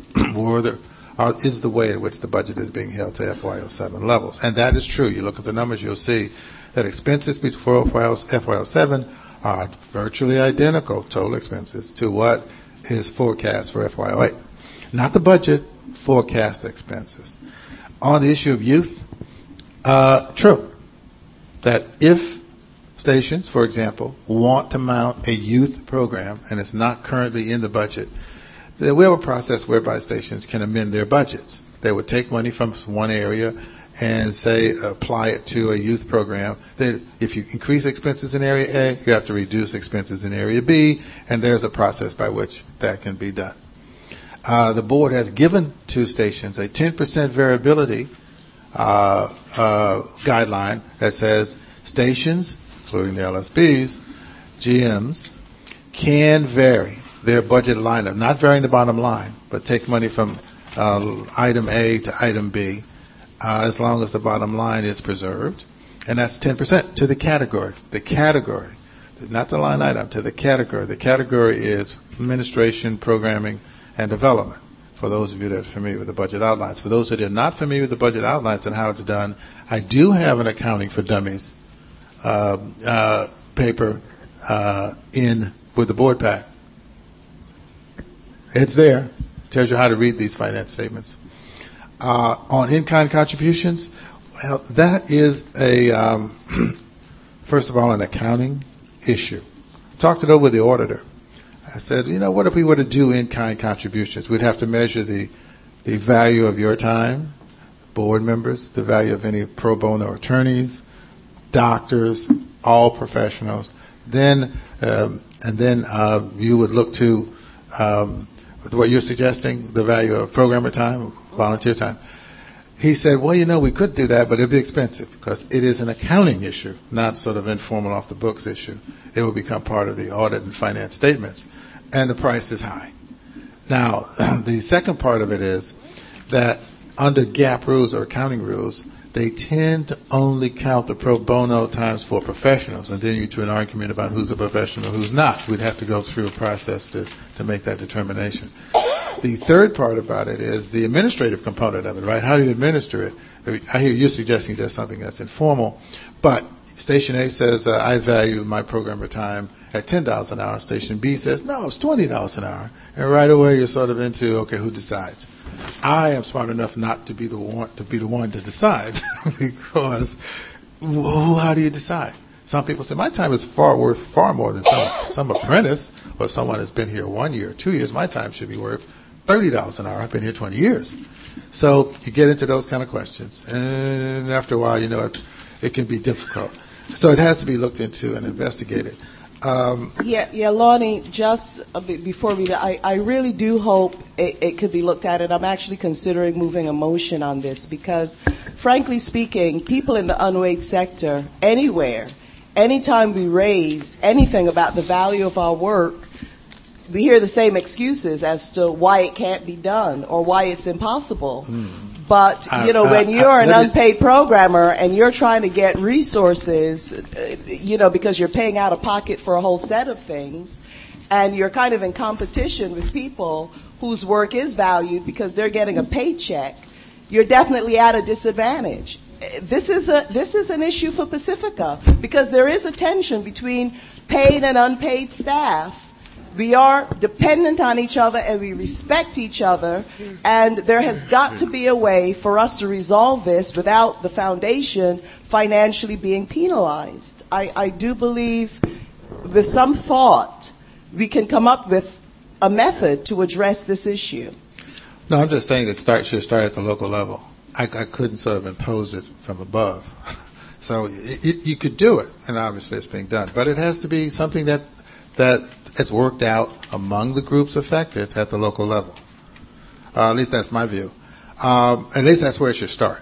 is the way in which the budget is being held to FY07 levels. And that is true. You look at the numbers, you'll see that expenses before FY07 are virtually identical, total expenses, to what is forecast for FY08. Not the budget, forecast expenses. On the issue of youth, true, that if stations, for example, want to mount a youth program and it's not currently in the budget, then we have a process whereby stations can amend their budgets. They would take money from one area and say apply it to a youth program. Then if you increase expenses in area A, you have to reduce expenses in area B, and there's a process by which that can be done. The board has given to stations a 10% variability guideline that says stations, including the LSBs, GMs, can vary their budget lineup, not varying the bottom line, but take money from item A to item B, as long as the bottom line is preserved. And that's 10% to the category. The category, not the line item, to the category. The category is administration, programming, and development, for those of you that are familiar with the budget outlines. For those that are not familiar with the budget outlines and how it's done, I do have an Accounting for Dummies paper in with the board pack. It's there. Tells you how to read these finance statements. On in-kind contributions, well, that is first of all, an accounting issue. Talked it over with the auditor. I said, what if we were to do in-kind contributions? We'd have to measure the value of your time, board members, the value of any pro bono attorneys, doctors, all professionals. Then you would look to what you're suggesting, the value of programmer time, volunteer time. He said, well, we could do that, but it'd be expensive because it is an accounting issue, not sort of informal off the books issue. It will become part of the audit and finance statements, and the price is high. Now, the second part of it is that under GAAP rules or accounting rules, they tend to only count the pro bono times for professionals, and then you to an argument about who's a professional, who's not. We'd have to go through a process to make that determination. The third part about it is the administrative component of it, right? How do you administer it? I hear you suggesting just something that's informal, but Station A says, I value my programmer time at $10 an hour. Station B says, no, it's $20 an hour. And right away you're sort of into, okay, who decides? I am smart enough not to be the one to decide because how do you decide? Some people say, my time is worth far more than some apprentice or someone that's been here 1 year, 2 years. My time should be worth $30 an hour. I've been here 20 years. So you get into those kind of questions. And after a while, it can be difficult. So it has to be looked into and investigated. Lonnie, just before we, I really do hope it could be looked at, and I'm actually considering moving a motion on this because, frankly speaking, people in the unwaged sector, anywhere, anytime we raise anything about the value of our work, we hear the same excuses as to why it can't be done or why it's impossible. But, when you're an unpaid programmer and you're trying to get resources, because you're paying out of pocket for a whole set of things, and you're kind of in competition with people whose work is valued because they're getting a paycheck, you're definitely at a disadvantage. This is an issue for Pacifica because there is a tension between paid and unpaid staff. We are dependent on each other and we respect each other, and there has got to be a way for us to resolve this without the foundation financially being penalized. I do believe with some thought we can come up with a method to address this issue. No, I'm just saying it should start at the local level. I couldn't sort of impose it from above. So you could do it, and obviously it's being done. But it has to be something that it's worked out among the groups affected at the local level. At least that's my view. At least that's where it should start.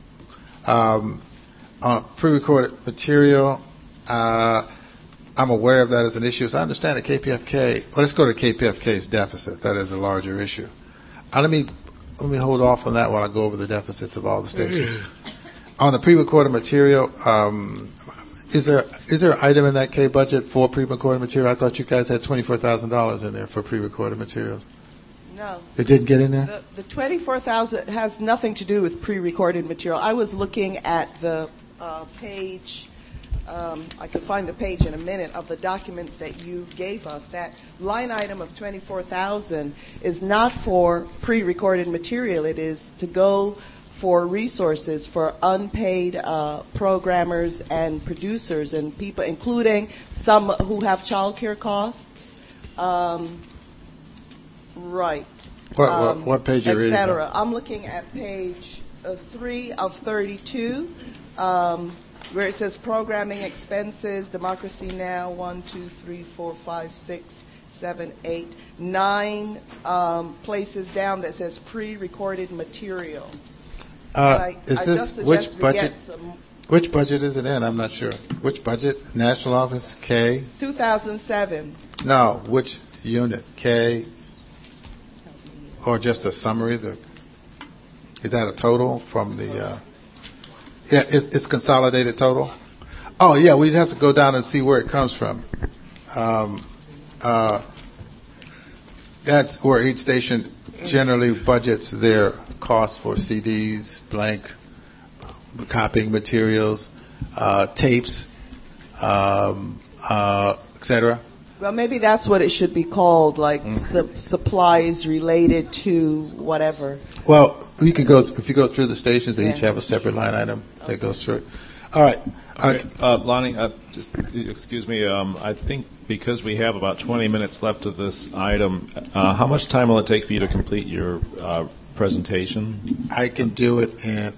Pre-recorded material, I'm aware of that as an issue. So I understand that KPFK, let's go to KPFK's deficit. That is a larger issue. Let me hold off on that while I go over the deficits of all the stations. On the pre-recorded material, is there an item in that K budget for pre-recorded material? I thought you guys had $24,000 in there for pre-recorded materials. No. It didn't get in there? The $24,000 has nothing to do with pre-recorded material. I was looking at the page, I could find the page in a minute, of the documents that you gave us. That line item of $24,000 is not for pre-recorded material. It is to go for resources for unpaid programmers and producers and people, including some who have child care costs. Right. What page are you reading? Etc. I'm looking at page 3 of 32, where it says programming expenses, Democracy Now! 1, 2, 3, 4, 5, 6, 7, 8, 9 places down that says pre-recorded material. Which budget? Which budget is it in? I'm not sure. Which budget? National Office K? 2007. No, which unit? K? Or just a summary? Is that a total from the? Yeah, it's consolidated total. Oh yeah, we'd have to go down and see where it comes from. That's where each station generally budgets their costs for CDs, blank, copying materials, tapes, etc. Well, maybe that's what it should be called, like supplies related to whatever. Well, if you go through the stations, they each have a separate line item that goes through it. All right. Okay. Lonnie, just excuse me. I think because we have about 20 minutes left of this item, how much time will it take for you to complete your presentation? I can do it in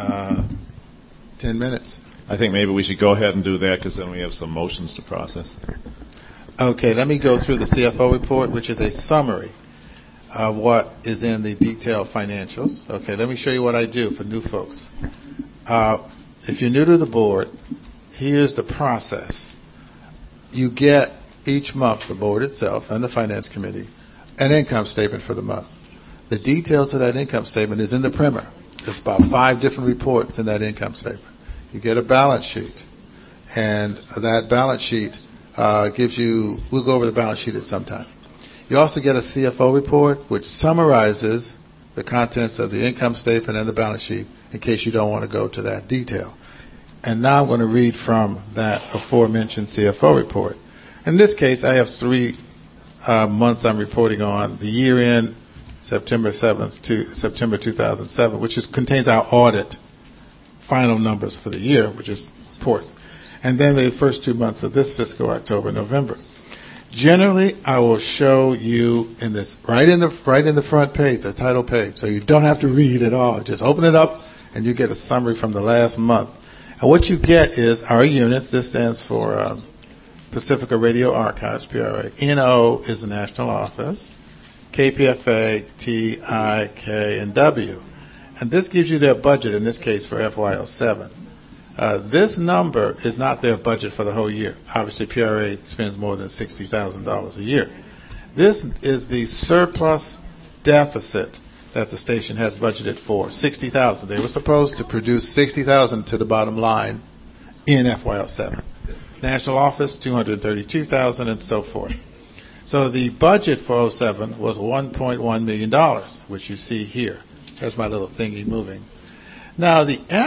10 minutes. I think maybe we should go ahead and do that because then we have some motions to process. Okay, let me go through the CFO report, which is a summary of what is in the detailed financials. Okay, let me show you what I do for new folks. If you're new to the board, here's the process. You get each month, the board itself and the finance committee, an income statement for the month. The details of that income statement is in the primer. There's about 5 different reports in that income statement. You get a balance sheet, and that balance sheet gives you, we'll go over the balance sheet at some time. You also get a CFO report, which summarizes the contents of the income statement and the balance sheet in case you don't want to go to that detail. And now I'm going to read from that aforementioned CFO report. In this case, I have 3 months I'm reporting on. The year end, September 7th to September 2007, which contains our audit final numbers for the year, which is important. And then the first 2 months of this fiscal, October, November. Generally, I will show you in this right in the front page, the title page, so you don't have to read it all. Just open it up, and you get a summary from the last month. And what you get is our units. This stands for Pacifica Radio Archives, PRA. NO is the national office. KPFA, T, I, K, and W. And this gives you their budget, in this case, for FY07. This number is not their budget for the whole year. Obviously, PRA spends more than $60,000 a year. This is the surplus deficit that the station has budgeted for, 60,000. They were supposed to produce 60,000 to the bottom line in FY07. National office, 232,000, and so forth. So the budget for 07 was $1.1 million, which you see here. There's my little thingy moving. Now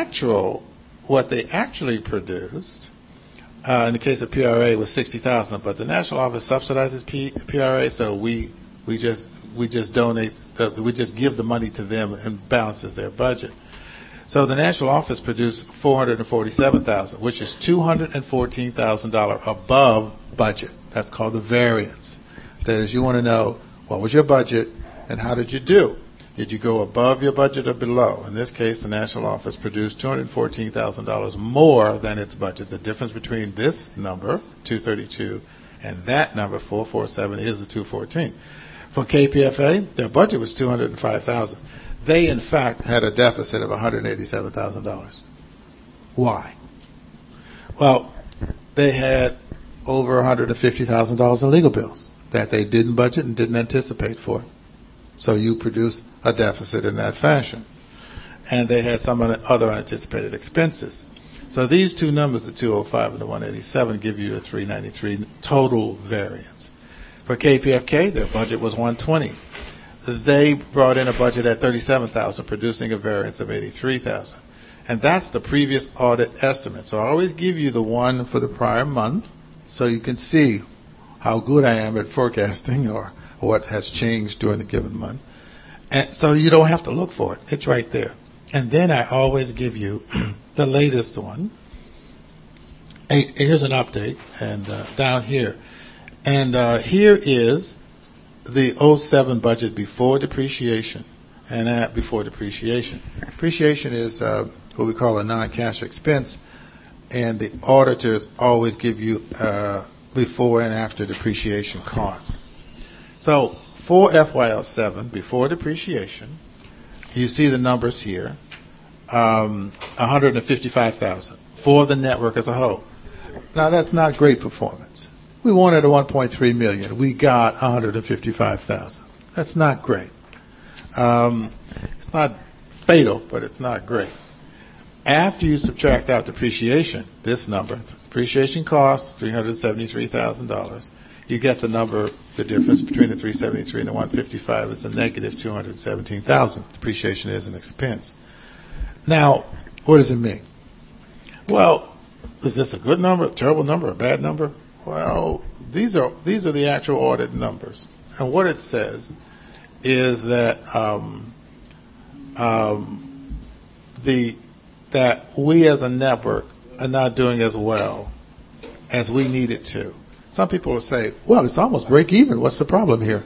what they actually produced, in the case of PRA, was 60,000, but the national office subsidizes PRA, so we just donate, we just give the money to them and balances their budget. So the national office produced $447,000, which is $214,000 above budget. That's called the variance. That is, you want to know what was your budget and how did you do? Did you go above your budget or below? In this case, the national office produced $214,000 more than its budget. The difference between this number, 232, and that number, 447, is the 214. For KPFA, their budget was $205,000. They, in fact, had a deficit of $187,000. Why? Well, they had over $150,000 in legal bills that they didn't budget and didn't anticipate for. So you produce a deficit in that fashion. And they had some other anticipated expenses. So these two numbers, the 205 and the 187, give you a 393 total variance. For KPFK, their budget was 120. They brought in a budget at $37,000, producing a variance of $83,000. And that's the previous audit estimate. So I always give you the one for the prior month so you can see how good I am at forecasting or what has changed during a given month. And so you don't have to look for it. It's right there. And then I always give you the latest one. Here's an update, and down here. And here is the 07 budget before depreciation and before depreciation. Depreciation is what we call a non-cash expense, and the auditors always give you before and after depreciation costs. So for FY07, before depreciation, you see the numbers here, $155,000 for the network as a whole. Now that's not great performance. We wanted a $1.3 million. We got $155,000. That's not great. It's not fatal, but it's not great. After you subtract out depreciation, this number, depreciation costs $373,000. You get the number, the difference between the 373 and the 155 is a negative $217,000. Depreciation is an expense. Now, what does it mean? Well, is this a good number, a terrible number, a bad number? Well, these are the actual audit numbers, and what it says is that that we as a network are not doing as well as we needed to. Some people will say, "Well, it's almost break even. What's the problem here?"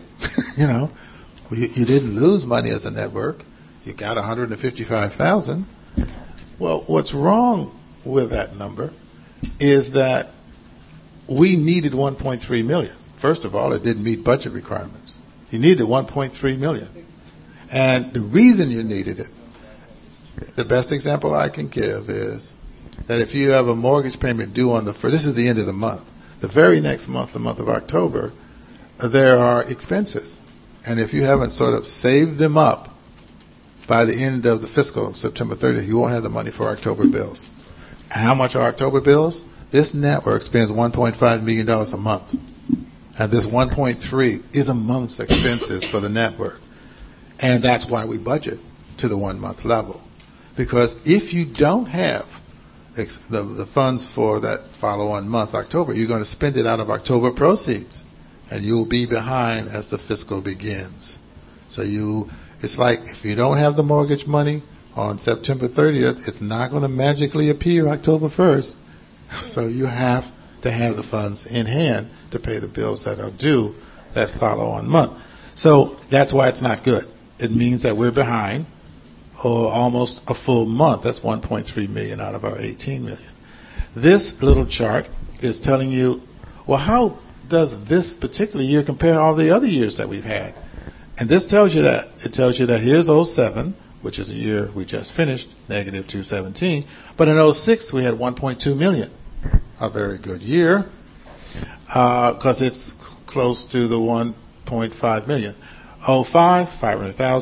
You didn't lose money as a network. You got $155,000. Well, what's wrong with that number is that we needed $1.3 million. First of all, it didn't meet budget requirements. You needed $1.3 million. And the reason you needed it, the best example I can give is that if you have a mortgage payment due on the first, this is the end of the month. The very next month, the month of October, there are expenses. And if you haven't sort of saved them up by the end of the fiscal, September 30th, you won't have the money for October bills. And how much are October bills? This network spends $1.5 million a month. And this 1.3 is a month's expenses for the network. And that's why we budget to the 1 month level. Because if you don't have the funds for that follow-on month, October, you're going to spend it out of October proceeds. And you'll be behind as the fiscal begins. So it's like if you don't have the mortgage money on September 30th, it's not going to magically appear October 1st. So you have to have the funds in hand to pay the bills that are due that follow-on month. So that's why it's not good. It means that we're behind or almost a full month. That's $1.3 million out of our $18 million. This little chart is telling you, well, how does this particular year compare to all the other years that we've had? And this tells you that. It tells you that here's 07, which is a year we just finished, negative 217. But in 06, we had 1.2 million. A very good year, because it's close to the 1.5 million. 05, 500,000.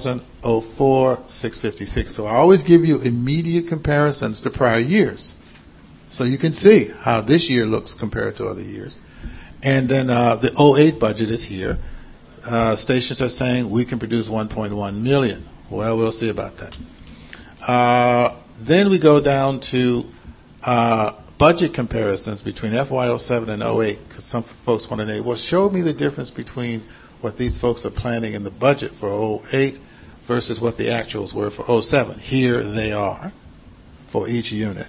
04, 656. So I always give you immediate comparisons to prior years, so you can see how this year looks compared to other years. And then the 08 budget is here. Stations are saying we can produce 1.1 million. Well, we'll see about that. Then we go down to budget comparisons between FY07 and 08, because some folks want to know, well, show me the difference between what these folks are planning in the budget for 08 versus what the actuals were for 07. Here they are for each unit.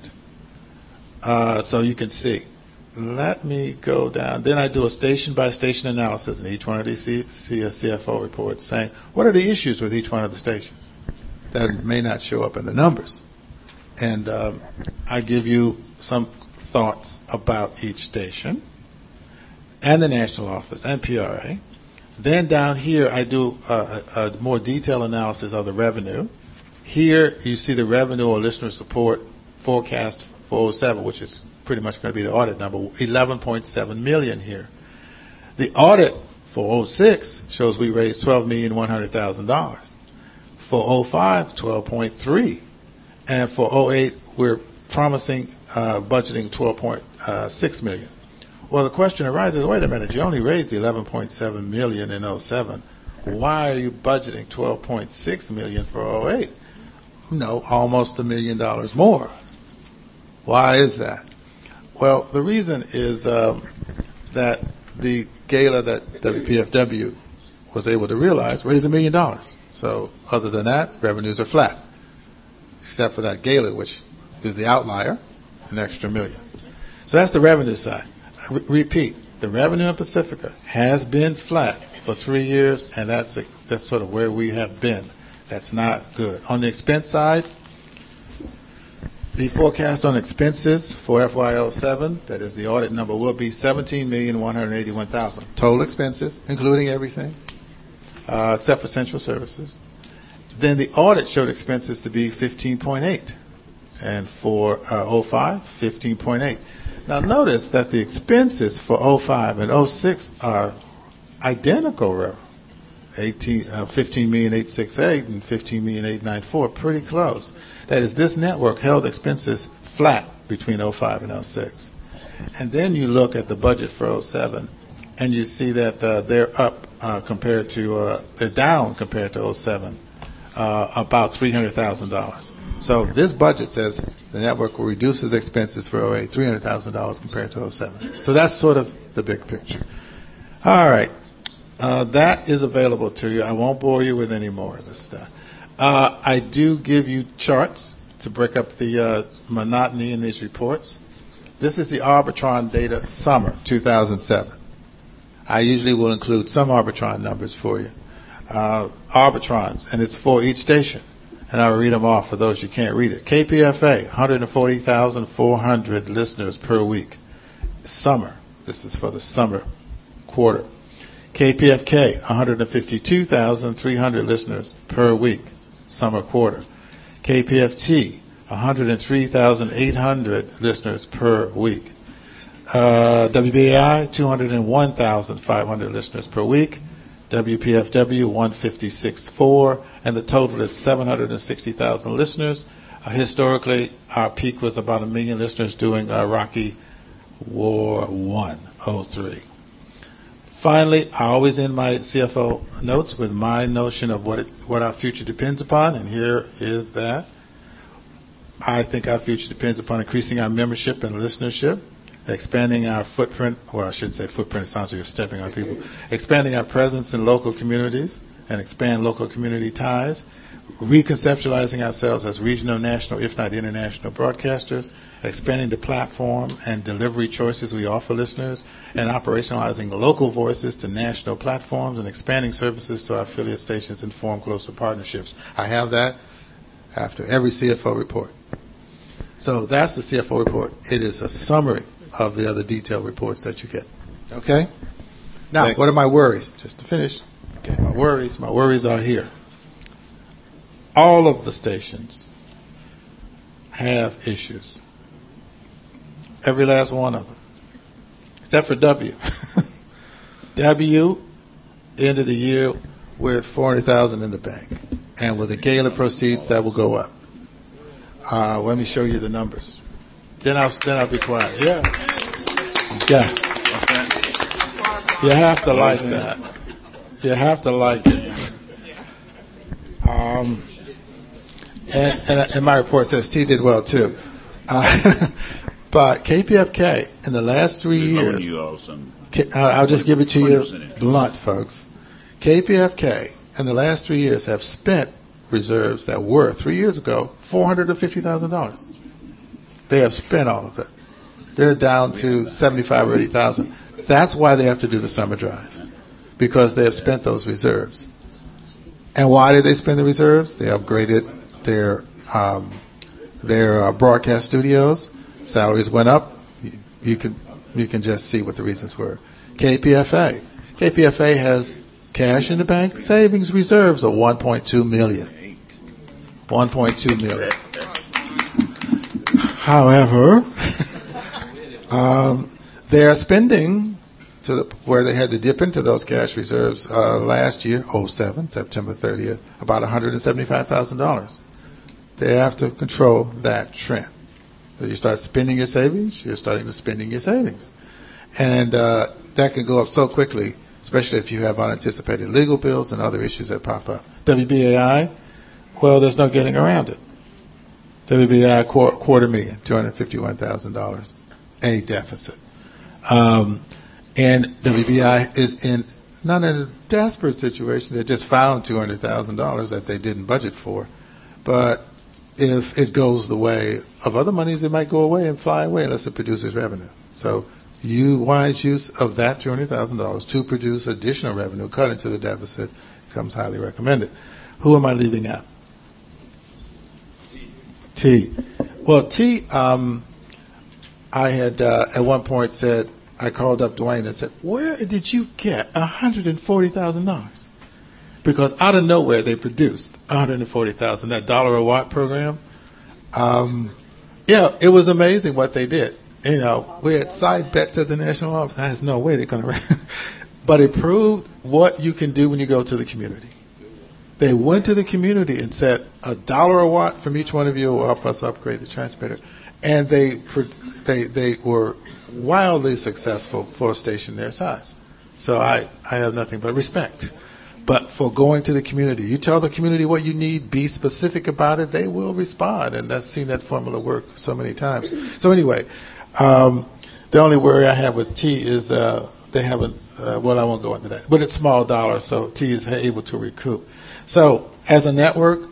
So you can see. Let me go down. Then I do a station-by-station analysis in each one of these CFO reports saying, what are the issues with each one of the stations that may not show up in the numbers? And I give you some thoughts about each station and the national office and PRA. Then down here, I do a more detailed analysis of the revenue. Here, you see the revenue or listener support forecast for 07, which is pretty much going to be the audit number, 11.7 million here. The audit for 06 shows we raised $12,100,000. For 05, 12.3. And for 08, we're promising budgeting 12.6 million. Well, the question arises, wait a minute, you only raised 11.7 million in 07. Why are you budgeting 12.6 million for 08? No, almost $1 million more. Why is that? Well, the reason is that the gala that WPFW was able to realize raised $1 million. So other than that, revenues are flat, except for that gala, which is the outlier, an extra $1 million. So that's the revenue side. Repeat, the revenue in Pacifica has been flat for 3 years, and that's sort of where we have been. That's not good. On the expense side, the forecast on expenses for FY07, that is the audit number, will be $17,181,000. Total expenses, including everything, except for central services. Then the audit showed expenses to be 15.8, and for 05, 15.8. Now notice that the expenses for 05 and 06 are identical. 15,868 and 15,894, pretty close. That is, this network held expenses flat between 05 and 06. And then you look at the budget for 07, and you see that they're up compared to, they're down compared to 07, about $300,000. So this budget says the network will reduce its expenses for 08, $300,000 compared to 07. So that's sort of the big picture. All right. That is available to you. I won't bore you with any more of this stuff. I do give you charts to break up the monotony in these reports. This is the Arbitron data summer 2007. I usually will include some Arbitron numbers for you. Arbitrons, and it's for each station. And I'll read them off for those you can't read it. KPFA, 140,400 listeners per week. Summer. This is for the summer quarter. KPFK, 152,300 listeners per week, summer quarter. KPFT, 103,800 listeners per week. WBAI, 201,500 listeners per week. WPFW, 156,400, and the total is 760,000 listeners. Historically, our peak was about 1 million listeners during Rocky War 103. Finally, I always end my CFO notes with my notion of what our future depends upon, and here is that. I think our future depends upon increasing our membership and listenership, expanding our footprint, well, I shouldn't say footprint, it sounds like you're stepping on people, expanding our presence in local communities and expand local community ties, reconceptualizing ourselves as regional, national, if not international broadcasters, expanding the platform and delivery choices we offer listeners, and operationalizing local voices to national platforms, and expanding services to our affiliate stations and form closer partnerships. I have that after every CFO report. So that's the CFO report. It is a summary of the other detailed reports that you get. Okay? Now, what are my worries? Just to finish. Okay. My worries are here. All of the stations have issues. Every last one of them. Except for W. W ended the year with $400,000 in the bank. And with the gala proceeds, that will go up. Let me show you the numbers. Then I'll be quiet. Yeah. You have to like that. You have to like it. And my report says T did well too. But KPFK in the last 3 years, I'll just give it to you blunt, folks. KPFK in the last 3 years have spent reserves that were 3 years ago $450,000. They have spent all of it. They're down to 75 or 80,000. That's why they have to do the summer drive, because they have spent those reserves. And why did they spend the reserves? They upgraded their broadcast studios. Salaries went up. You can just see what the reasons were. KPFA has cash in the bank savings reserves of $1.2 million. $1.2 million. However, they are spending to where they had to dip into those cash reserves last year, 07, September 30th, about $175,000. They have to control that trend. So you start spending your savings, you're starting to spending your savings. And that can go up so quickly, especially if you have unanticipated legal bills and other issues that pop up. WBAI, well, there's no getting around it. WBAI, $251,000, a deficit. And WBAI is not in a desperate situation. They just found $200,000 that they didn't budget for. But if it goes the way of other monies, it might go away and fly away unless it produces revenue. So wise use of that $200,000 to produce additional revenue cut into the deficit becomes highly recommended. Who am I leaving out? T. Well, T, I had at one point said, I called up Dwayne and said, where did you get $140,000? Because out of nowhere they produced $140,000. That $1 a watt program, it was amazing what they did. You know, we had side bet to the national office. There's no way they're going to, but it proved what you can do when you go to the community. They went to the community and said $1 a watt from each one of you will help us upgrade the transmitter, and they were wildly successful for a station their size. So I have nothing but respect. But for going to the community, you tell the community what you need, be specific about it, they will respond. And I've seen that formula work so many times. So anyway, the only worry I have with T is they haven't, I won't go into that. But it's small dollars, so T is able to recoup. So as a network,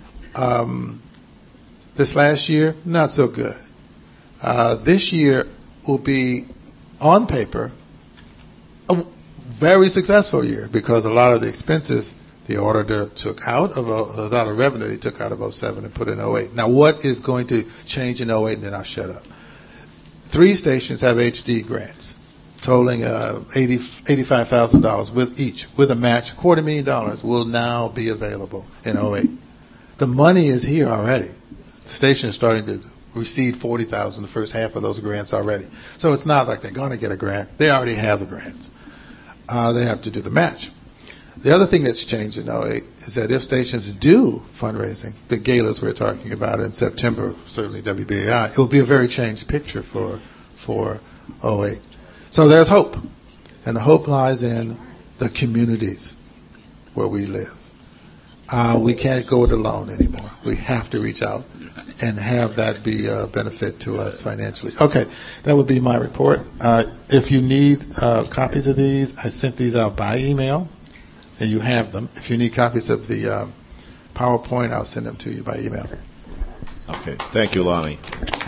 this last year, not so good. This year will be, on paper, a very successful year, because a lot of the expenses the auditor took out of a lot of revenue they took out of 07 and put in 08. Now, what is going to change in 08? And then I'll shut up. 3 stations have HD grants totaling $85,000 with each, with a match. $250,000 will now be available in 08. The money is here already. The station is starting to receive $40,000 the first half of those grants already. So it's not like they're going to get a grant. They already have the grants. They have to do the match. The other thing that's changed in 08 is that if stations do fundraising, the galas we're talking about in September, certainly WBAI, it will be a very changed picture for 08. So there's hope. And the hope lies in the communities where we live. We can't go it alone anymore. We have to reach out and have that be a benefit to us financially. Okay, that would be my report. If you need copies of these, I sent these out by email, and you have them. If you need copies of the PowerPoint, I'll send them to you by email. Okay, thank you, Lonnie.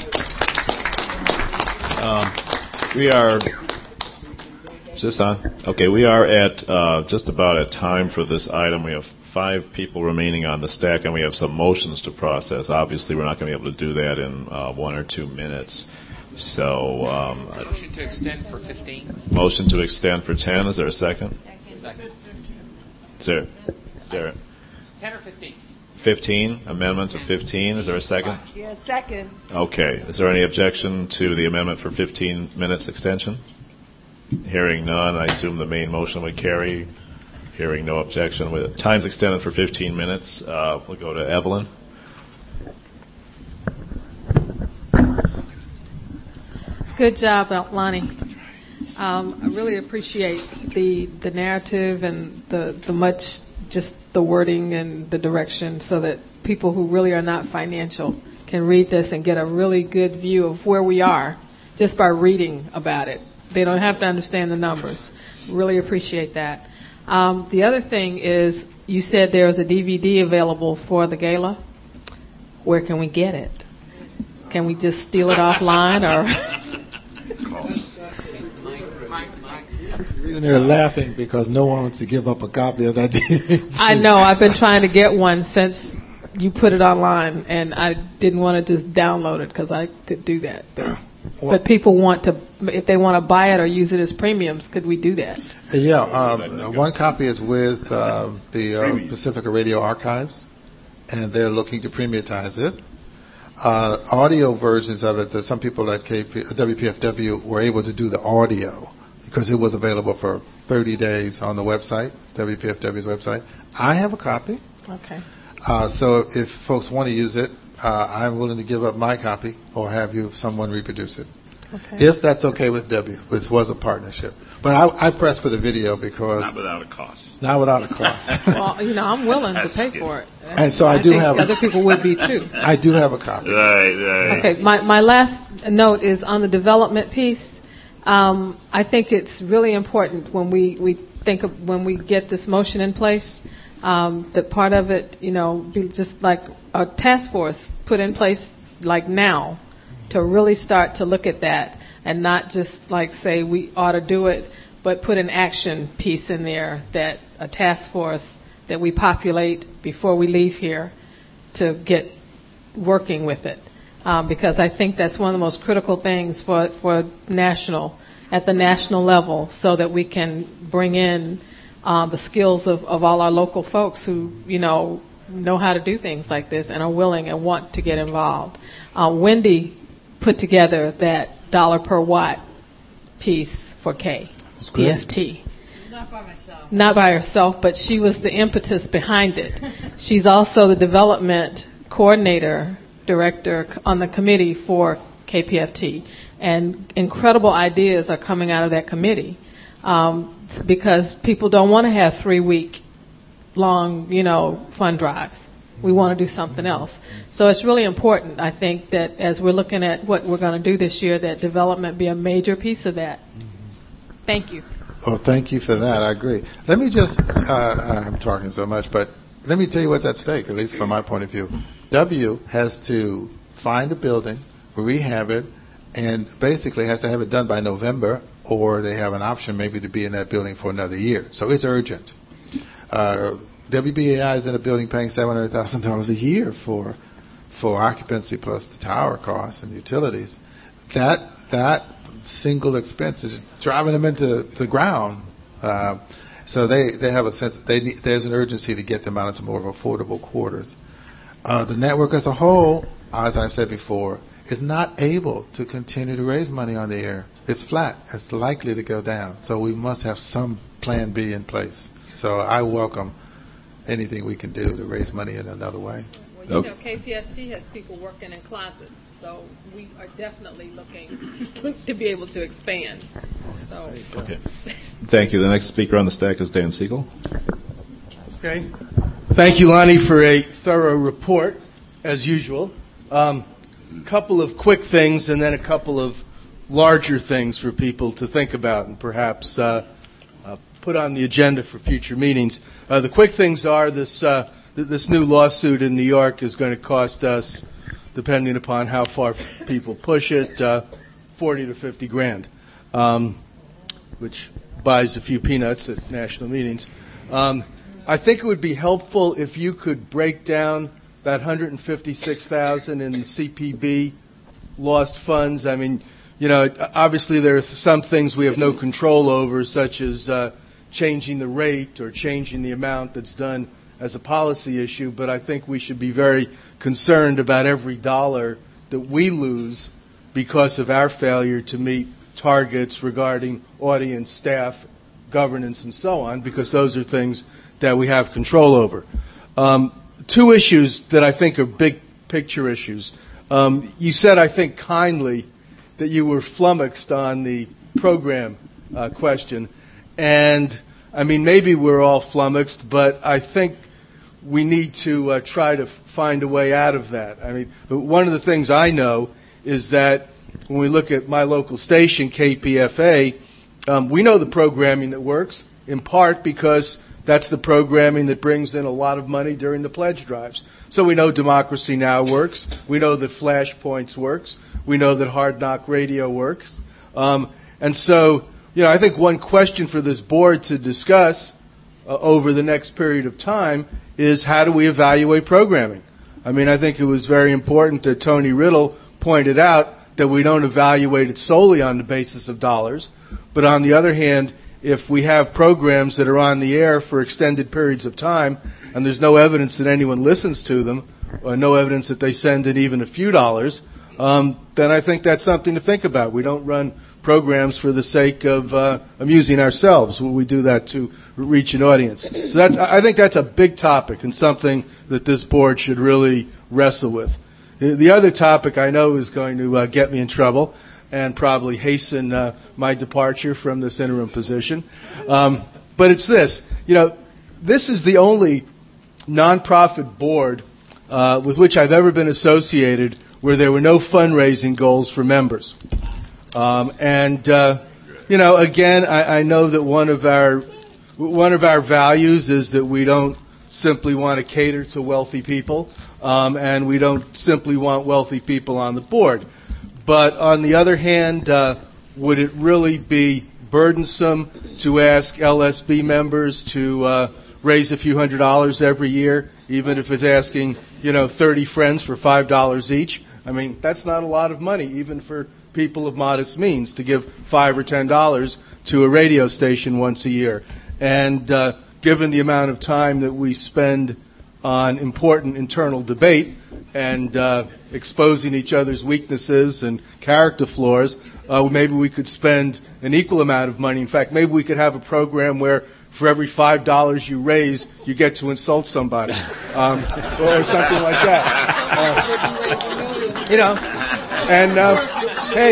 We are... Is this on? Okay, we are at just about at time for this item. We have 5 people remaining on the stack, and we have some motions to process. Obviously, we're not going to be able to do that in 1 or 2 minutes. So, motion to extend for 15. Motion to extend for 10. Is there a second? Second. Is there 10 or 15? 15. Amendment to 15. Is there a second? Yes, second. Okay. Is there any objection to the amendment for 15 minutes extension? Hearing none, I assume the main motion would carry. Hearing no objection, with time's extended for 15 minutes. We'll go to Evelyn. Good job, Lonnie. I really appreciate the narrative and the much, just the wording and the direction, so that people who really are not financial can read this and get a really good view of where we are just by reading about it. They don't have to understand the numbers. Really appreciate that. The other thing is, you said there's a DVD available for the gala. Where can we get it? Can we just steal it offline, or? The reason they're laughing because no one wants to give up a copy of that DVD. I know. I've been trying to get one since you put it online, and I didn't want to just download it because I could do that. But people want to, if they want to buy it or use it as premiums, could we do that? Yeah, one copy is with the Pacifica Radio Archives, and they're looking to premiumize it. Audio versions of it, that some people at WPFW were able to do the audio because it was available for 30 days on the website, WPFW's website. I have a copy. Okay. So if folks want to use it, I'm willing to give up my copy or have someone reproduce it. Okay. If that's okay with W, which was a partnership. But I pressed for the video because... Not without a cost. Not without a cost. Well, I'm willing to pay for it. And so I do have... Other people would be too. I do have a copy. Right. Okay, my last note is on the development piece. I think it's really important when we get this motion in place, that part of it, be just like a task force put in place like now to really start to look at that and not just like say we ought to do it, but put an action piece in there, that a task force that we populate before we leave here to get working with it. Because I think that's one of the most critical things for at the national level, so that we can bring in the skills of all our local folks who, know how to do things like this and are willing and want to get involved. Wendy put together that dollar per watt piece for PFT. Not by herself, but she was the impetus behind it. She's also the development coordinator, director on the committee for KPFT. And incredible ideas are coming out of that committee, because people don't want to have 3-week long, fund drives. We want to do something else. So it's really important, I think, that as we're looking at what we're going to do this year, that development be a major piece of that. Thank you. Well, thank you for that. I agree. Let me just, I'm talking so much, but let me tell you what's at stake, at least from my point of view. W has to find a building, rehab it, and basically has to have it done by November, or they have an option maybe to be in that building for another year. So it's urgent. WBAI is in a building paying $700,000 a year for occupancy plus the tower costs and utilities. That single expense is driving them into the ground. So they have a sense there's an urgency to get them out into more of affordable quarters. The network as a whole, as I've said before, is not able to continue to raise money on the air. It's flat. It's likely to go down. So we must have some plan B in place. So I welcome anything we can do to raise money in another way. Well, KPFT has people working in closets, so we are definitely looking to be able to expand. So. Okay. Thank you. The next speaker on the stack is Dan Siegel. Okay. Thank you, Lonnie, for a thorough report, as usual. Couple of quick things and then a couple of larger things for people to think about and perhaps put on the agenda for future meetings. The quick things are this new lawsuit in New York is going to cost us, depending upon how far people push it, 40 to 50 grand, which buys a few peanuts at national meetings. I think it would be helpful if you could break down that $156,000 in the CPB lost funds. I mean, obviously there are some things we have no control over, such as changing the rate or changing the amount that's done as a policy issue, but I think we should be very concerned about every dollar that we lose because of our failure to meet targets regarding audience, staff, governance and so on, because those are things that we have control over. Two issues that I think are big picture issues. You said, I think kindly, that you were flummoxed on the program question. And, I mean, maybe we're all flummoxed, but I think we need to try to find a way out of that. I mean, one of the things I know is that when we look at my local station, KPFA, we know the programming that works, in part because that's the programming that brings in a lot of money during the pledge drives. So we know Democracy Now! Works. We know that Flashpoints works. We know that Hard Knock Radio works. And so, I think one question for this board to discuss over the next period of time is, how do we evaluate programming? I mean, I think it was very important that Tony Riddle pointed out that we don't evaluate it solely on the basis of dollars, but on the other hand, if we have programs that are on the air for extended periods of time and there's no evidence that anyone listens to them, or no evidence that they send in even a few dollars, then I think that's something to think about. We don't run programs for the sake of amusing ourselves. We do that to reach an audience. So I think that's a big topic and something that this board should really wrestle with. The other topic I know is going to get me in trouble and probably hasten my departure from this interim position. But it's this. This is the only nonprofit board with which I've ever been associated where there were no fundraising goals for members. Again, I know that one of our values is that we don't simply want to cater to wealthy people, and we don't simply want wealthy people on the board. But on the other hand, would it really be burdensome to ask LSB members to raise a few $100s every year, even if it's asking, 30 friends for $5 each? I mean, that's not a lot of money, even for people of modest means, to give $5 or $10 to a radio station once a year. And given the amount of time that we spend on important internal debate and exposing each other's weaknesses and character flaws, maybe we could spend an equal amount of money. In fact, maybe we could have a program where for every $5 you raise, you get to insult somebody, or something like that. Hey.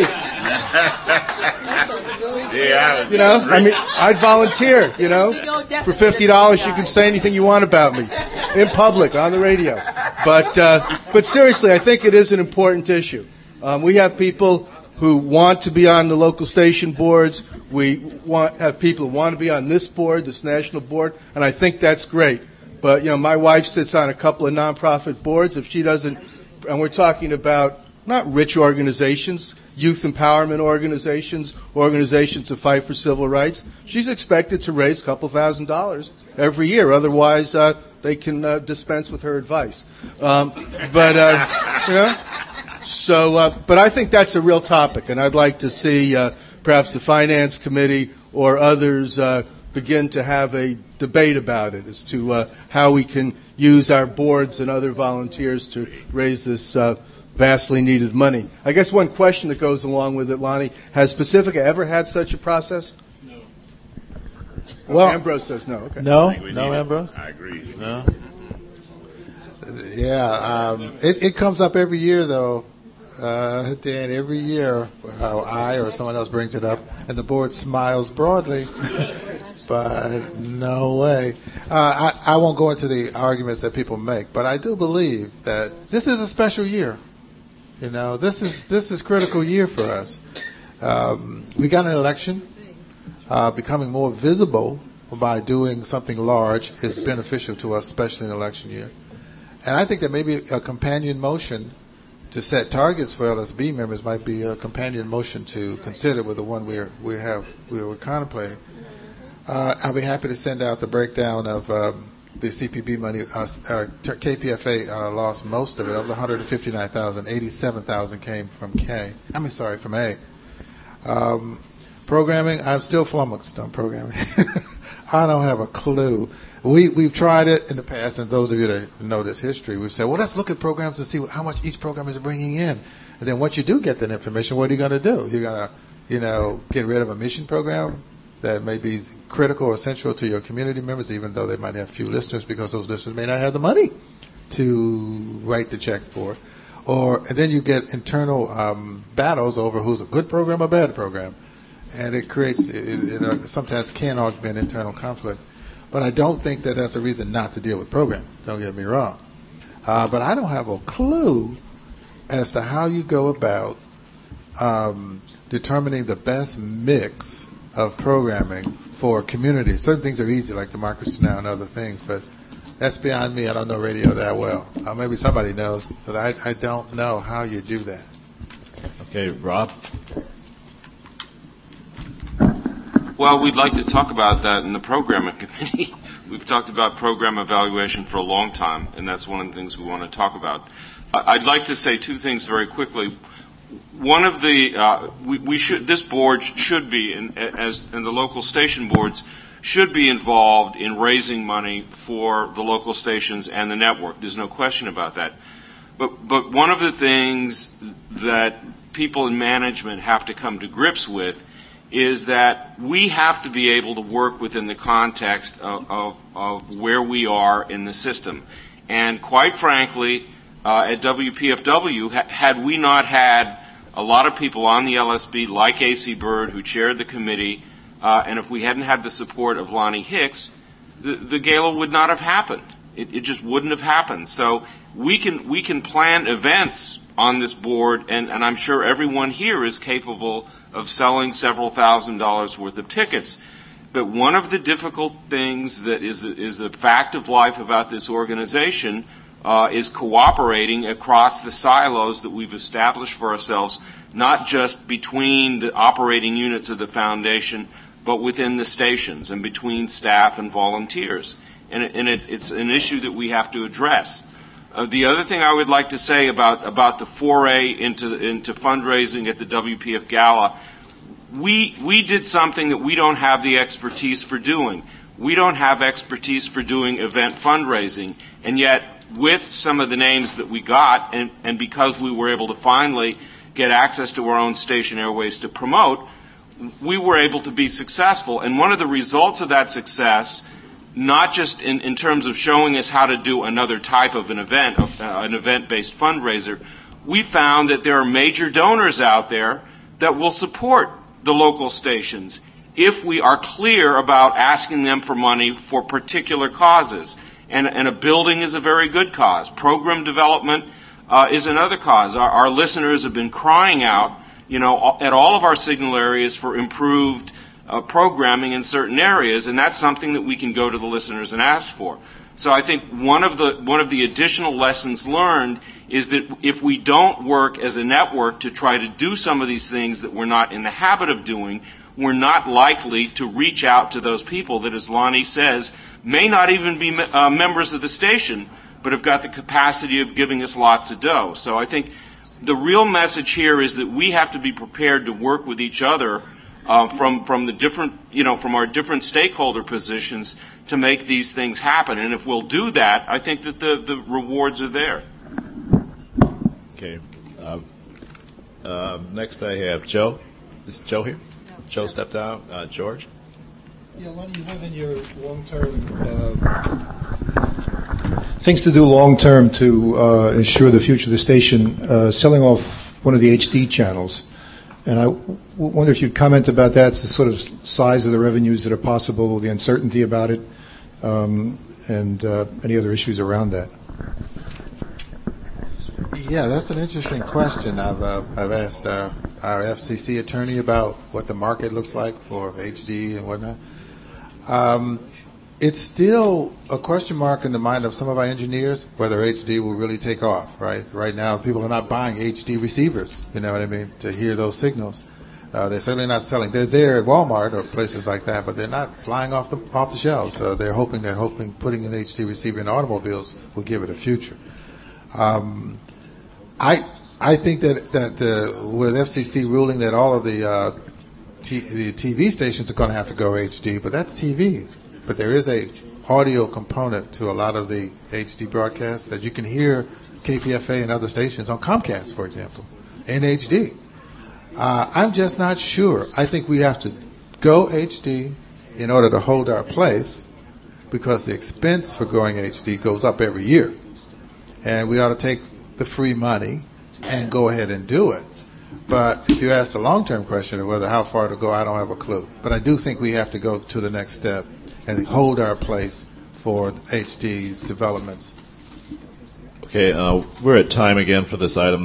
I'd volunteer, for $50 you can say anything you want about me in public, on the radio. But seriously, I think it is an important issue. We have people who want to be on the local station boards. We have people who want to be on this board, this national board, and I think that's great. But, my wife sits on a couple of nonprofit boards. If she doesn't, and we're talking about not rich organizations, youth empowerment organizations, organizations that fight for civil rights, she's expected to raise a couple $1,000s every year. Otherwise, they can dispense with her advice. But I think that's a real topic, and I'd like to see perhaps the Finance Committee or others begin to have a debate about it as to how we can use our boards and other volunteers to raise this vastly needed money. I guess one question that goes along with it, Lonnie, has Pacifica ever had such a process? No. Well, Ambrose says no. Okay. No, Ambrose? I agree. No. Yeah, it comes up every year, though, Dan, every year, I or someone else brings it up, and the board smiles broadly. But no way. I won't go into the arguments that people make, but I do believe that this is a special year. This is critical year for us. We got an election. Becoming more visible by doing something large is beneficial to us, especially in election year. And I think that maybe a companion motion to set targets for LSB members might be a companion motion to consider with the one we're contemplating. I'll be happy to send out the breakdown of the CPB money. KPFA lost most of it. Of the 159,000, 87,000 came from from A. Programming, I'm still flummoxed on programming. I don't have a clue. We've tried it in the past, and those of you that know this history, we've said, well, let's look at programs and see how much each program is bringing in. And then once you do get that information, what are you going to do? You're going to, get rid of a mission program that may be critical or central to your community members, even though they might have few listeners, because those listeners may not have the money to write the check for it. And then you get internal battles over who's a good program or bad program. And it creates, it sometimes can augment internal conflict. But I don't think that that's a reason not to deal with programs. Don't get me wrong. But I don't have a clue as to how you go about determining the best mix of programming for communities. Certain things are easy, like Democracy Now! And other things, but that's beyond me. I don't know radio that well. Maybe somebody knows, but I don't know how you do that. Okay, Rob? Well, we'd like to talk about that in the programming committee. We've talked about program evaluation for a long time, and that's one of the things we want to talk about. I'd like to say two things very quickly. One of the this board should be, and the local station boards should be involved in raising money for the local stations and the network. There's no question about that. But one of the things that people in management have to come to grips with is that we have to be able to work within the context of where we are in the system. And quite frankly, at WPFW, had we not had a lot of people on the LSB like A.C. Byrd, who chaired the committee, and if we hadn't had the support of Lonnie Hicks, the gala would not have happened. It just wouldn't have happened. So we can plan events on this board, and I'm sure everyone here is capable of selling several $1,000s worth of tickets. But one of the difficult things that is a fact of life about this organization is cooperating across the silos that we've established for ourselves, not just between the operating units of the foundation, but within the stations and between staff and volunteers. And it's an issue that we have to address. The other thing I would like to say about the foray into fundraising at the WPF Gala, we did something that we don't have the expertise for doing. We don't have expertise for doing event fundraising, and yet with some of the names that we got, and because we were able to finally get access to our own station airways to promote, we were able to be successful. And one of the results of that success, not just in terms of showing us how to do another type of an event, an event-based fundraiser, we found that there are major donors out there that will support the local stations if we are clear about asking them for money for particular causes. And a building is a very good cause. Program development is another cause. Our listeners have been crying out, at all of our signal areas for improved programming in certain areas, and that's something that we can go to the listeners and ask for. So I think one of the additional lessons learned is that if we don't work as a network to try to do some of these things that we're not in the habit of doing, we're not likely to reach out to those people that, as Lonnie says, may not even be members of the station, but have got the capacity of giving us lots of dough. So I think the real message here is that we have to be prepared to work with each other from the different, from our different stakeholder positions to make these things happen. And if we'll do that, I think that the rewards are there. Okay. Next I have Joe. Is Joe here? No. Joe stepped out. George? Yeah, Lonnie, you have in your long-term things to do long-term to ensure the future of the station, selling off one of the HD channels. And I wonder if you'd comment about that, the sort of size of the revenues that are possible, the uncertainty about it, and any other issues around that. Yeah, that's an interesting question. I've asked our FCC attorney about what the market looks like for HD and whatnot. It's still a question mark in the mind of some of our engineers whether HD will really take off, right? Right now, people are not buying HD receivers, you know what I mean, to hear those signals. They're certainly not selling. They're there at Walmart or places like that, but they're not flying off the shelves. They're hoping putting an HD receiver in automobiles will give it a future. I think that with FCC ruling that all of the TV stations are going to have to go HD, but that's TV. But there is a audio component to a lot of the HD broadcasts that you can hear KPFA and other stations on Comcast, for example, in HD. I'm just not sure. I think we have to go HD in order to hold our place, because the expense for going HD goes up every year. And we ought to take the free money and go ahead and do it. But if you ask the long-term question of whether how far to go, I don't have a clue. But I do think we have to go to the next step and hold our place for HD's developments. Okay, we're at time again for this item.